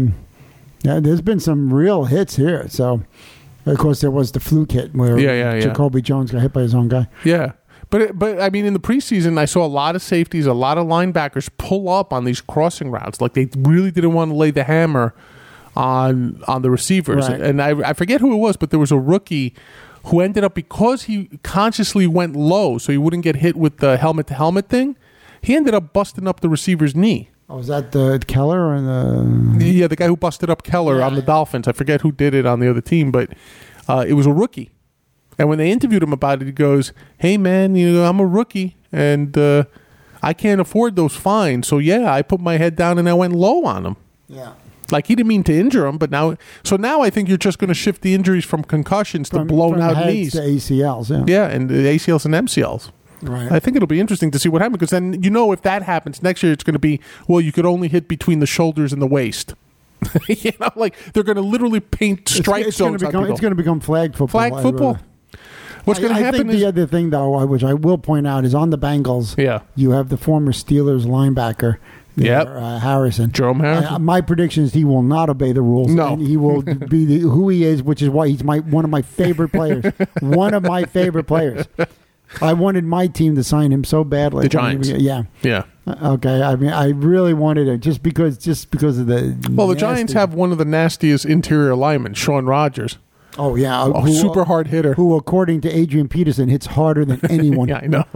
there's been some real hits here. So, of course, there was the fluke hit where Jacoby Jones got hit by his own guy. Yeah. But I mean, in the preseason, I saw a lot of safeties, a lot of linebackers pull up on these crossing routes. Like they really didn't want to lay the hammer on the receivers. Right. And I forget who it was, but there was a rookie who ended up, because he consciously went low so he wouldn't get hit with the helmet-to-helmet thing, he ended up busting up the receiver's knee. Oh, was that the Keller? Yeah, the guy who busted up Keller on the Dolphins. I forget who did it on the other team, but it was a rookie. And when they interviewed him about it, he goes, "Hey, man, I'm a rookie, and I can't afford those fines. So, I put my head down and I went low on him." Yeah. Like, he didn't mean to injure him, but now I think you're just going to shift the injuries from concussions to blown-out knees. To ACLs, Yeah, and the ACLs and MCLs. Right. I think it'll be interesting to see what happens, because then, if that happens next year, it's going to be, you could only hit between the shoulders and the waist. Like, they're going to literally paint strike zones on people. It's going to become flag football. Flag football. What's going to happen? I think the other thing, though, which I will point out, is on the Bengals. Yeah. You have the former Steelers linebacker, Harrison. Jerome Harrison. My prediction is he will not obey the rules. No. And he will be who he is, which is why he's one of my favorite players. One of my favorite players. I wanted my team to sign him so badly. The Giants. Yeah. Okay. I mean, I really wanted it just because of the. Well, the Giants have one of the nastiest interior linemen, Shawn Rodgers. Oh, yeah. Super hard hitter. Who, according to Adrian Peterson, hits harder than anyone. Yeah, I know.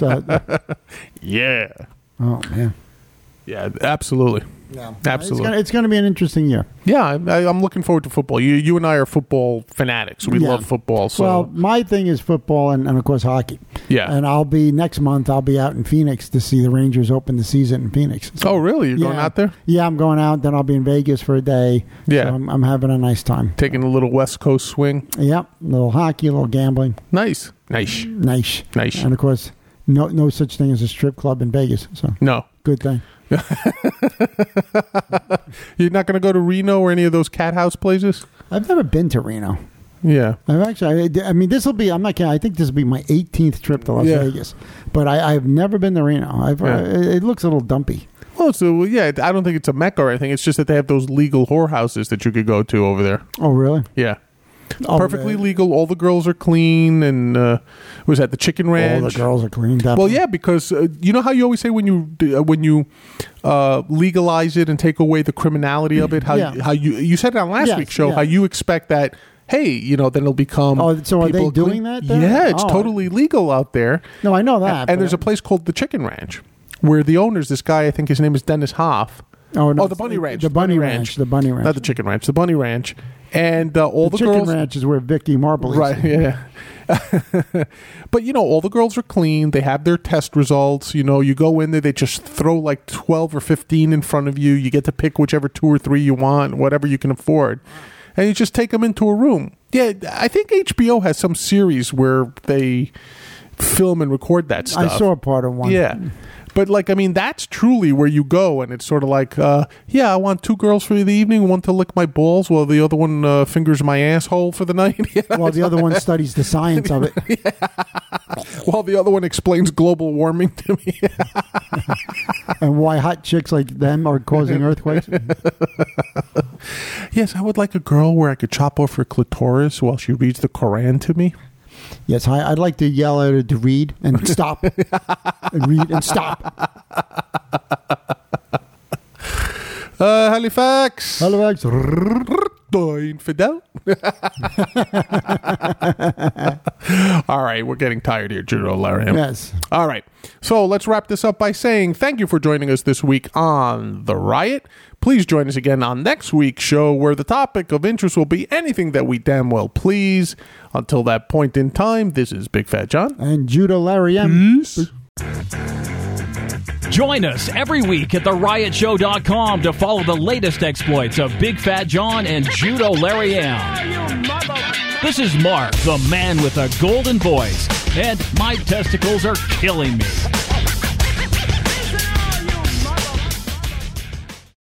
Yeah. Oh, man. Yeah, absolutely. Yeah. Absolutely. It's going to be an interesting year. Yeah, I'm looking forward to football. You and I are football fanatics. We love football. So. Well, my thing is football and, of course, hockey. Yeah. And next month, I'll be out in Phoenix to see the Rangers open the season in Phoenix. So, oh, really? You're going out there? Yeah, I'm going out. Then I'll be in Vegas for a day. Yeah. So I'm having a nice time. Taking a little West Coast swing? Yep. A little hockey, a little gambling. Nice. And, of course, no such thing as a strip club in Vegas. So no. Good thing. You're not going to go to Reno or any of those cat house places? I've never been to Reno. Yeah. I mean, this will be, I'm not kidding, I think this will be my 18th trip to Las Vegas. But I've never been to Reno. It looks a little dumpy. Well, so, I don't think it's a mecca or anything. It's just that they have those legal whorehouses that you could go to over there. Oh, really? Yeah. Perfectly legal. All the girls are clean, and was that the Chicken Ranch? All the girls are clean. Definitely. Well, yeah, because you know how you always say when you legalize it and take away the criminality of it, how you said it on last week's show, how you expect that, hey, then it'll become. Oh, so are they doing that then? Yeah, it's totally legal out there. No, I know that. And there's a place called the Chicken Ranch where the owner's this guy, I think his name is Dennis Hoff. Oh, no. The Bunny Ranch. The Bunny Ranch. The Bunny Ranch. Not the Chicken Ranch, the Bunny Ranch. And all the girls. Chicken Ranch is where Vicky Marble is. Right, yeah. But, all the girls are clean. They have their test results. You go in there, they just throw like 12 or 15 in front of you. You get to pick whichever 2 or 3 you want, whatever you can afford. And you just take them into a room. Yeah, I think HBO has some series where they film and record that stuff. I saw part of one. Yeah. But, that's truly where you go, and it's sort of like, I want 2 girls for the evening, one to lick my balls while the other one fingers my asshole for the night. While the other one studies the science of it. While the other one explains global warming to me. And why hot chicks like them are causing earthquakes. Yes, I would like a girl where I could chop off her clitoris while she reads the Quran to me. Yes, I'd like to yell at her to read and stop. And read and stop. Halifax. Infidel. All right, we're getting tired here, Judo Lariam. Yes. All right, so let's wrap this up by saying thank you for joining us this week on The Riot. Please join us again on next week's show where the topic of interest will be anything that we damn well please. Until that point in time, this is Big Fat John. And Judo Lariam. Peace. Join us every week at theriotshow.com to follow the latest exploits of Big Fat John and Judo Lariam. This is Mark, the man with a golden voice, and my testicles are killing me.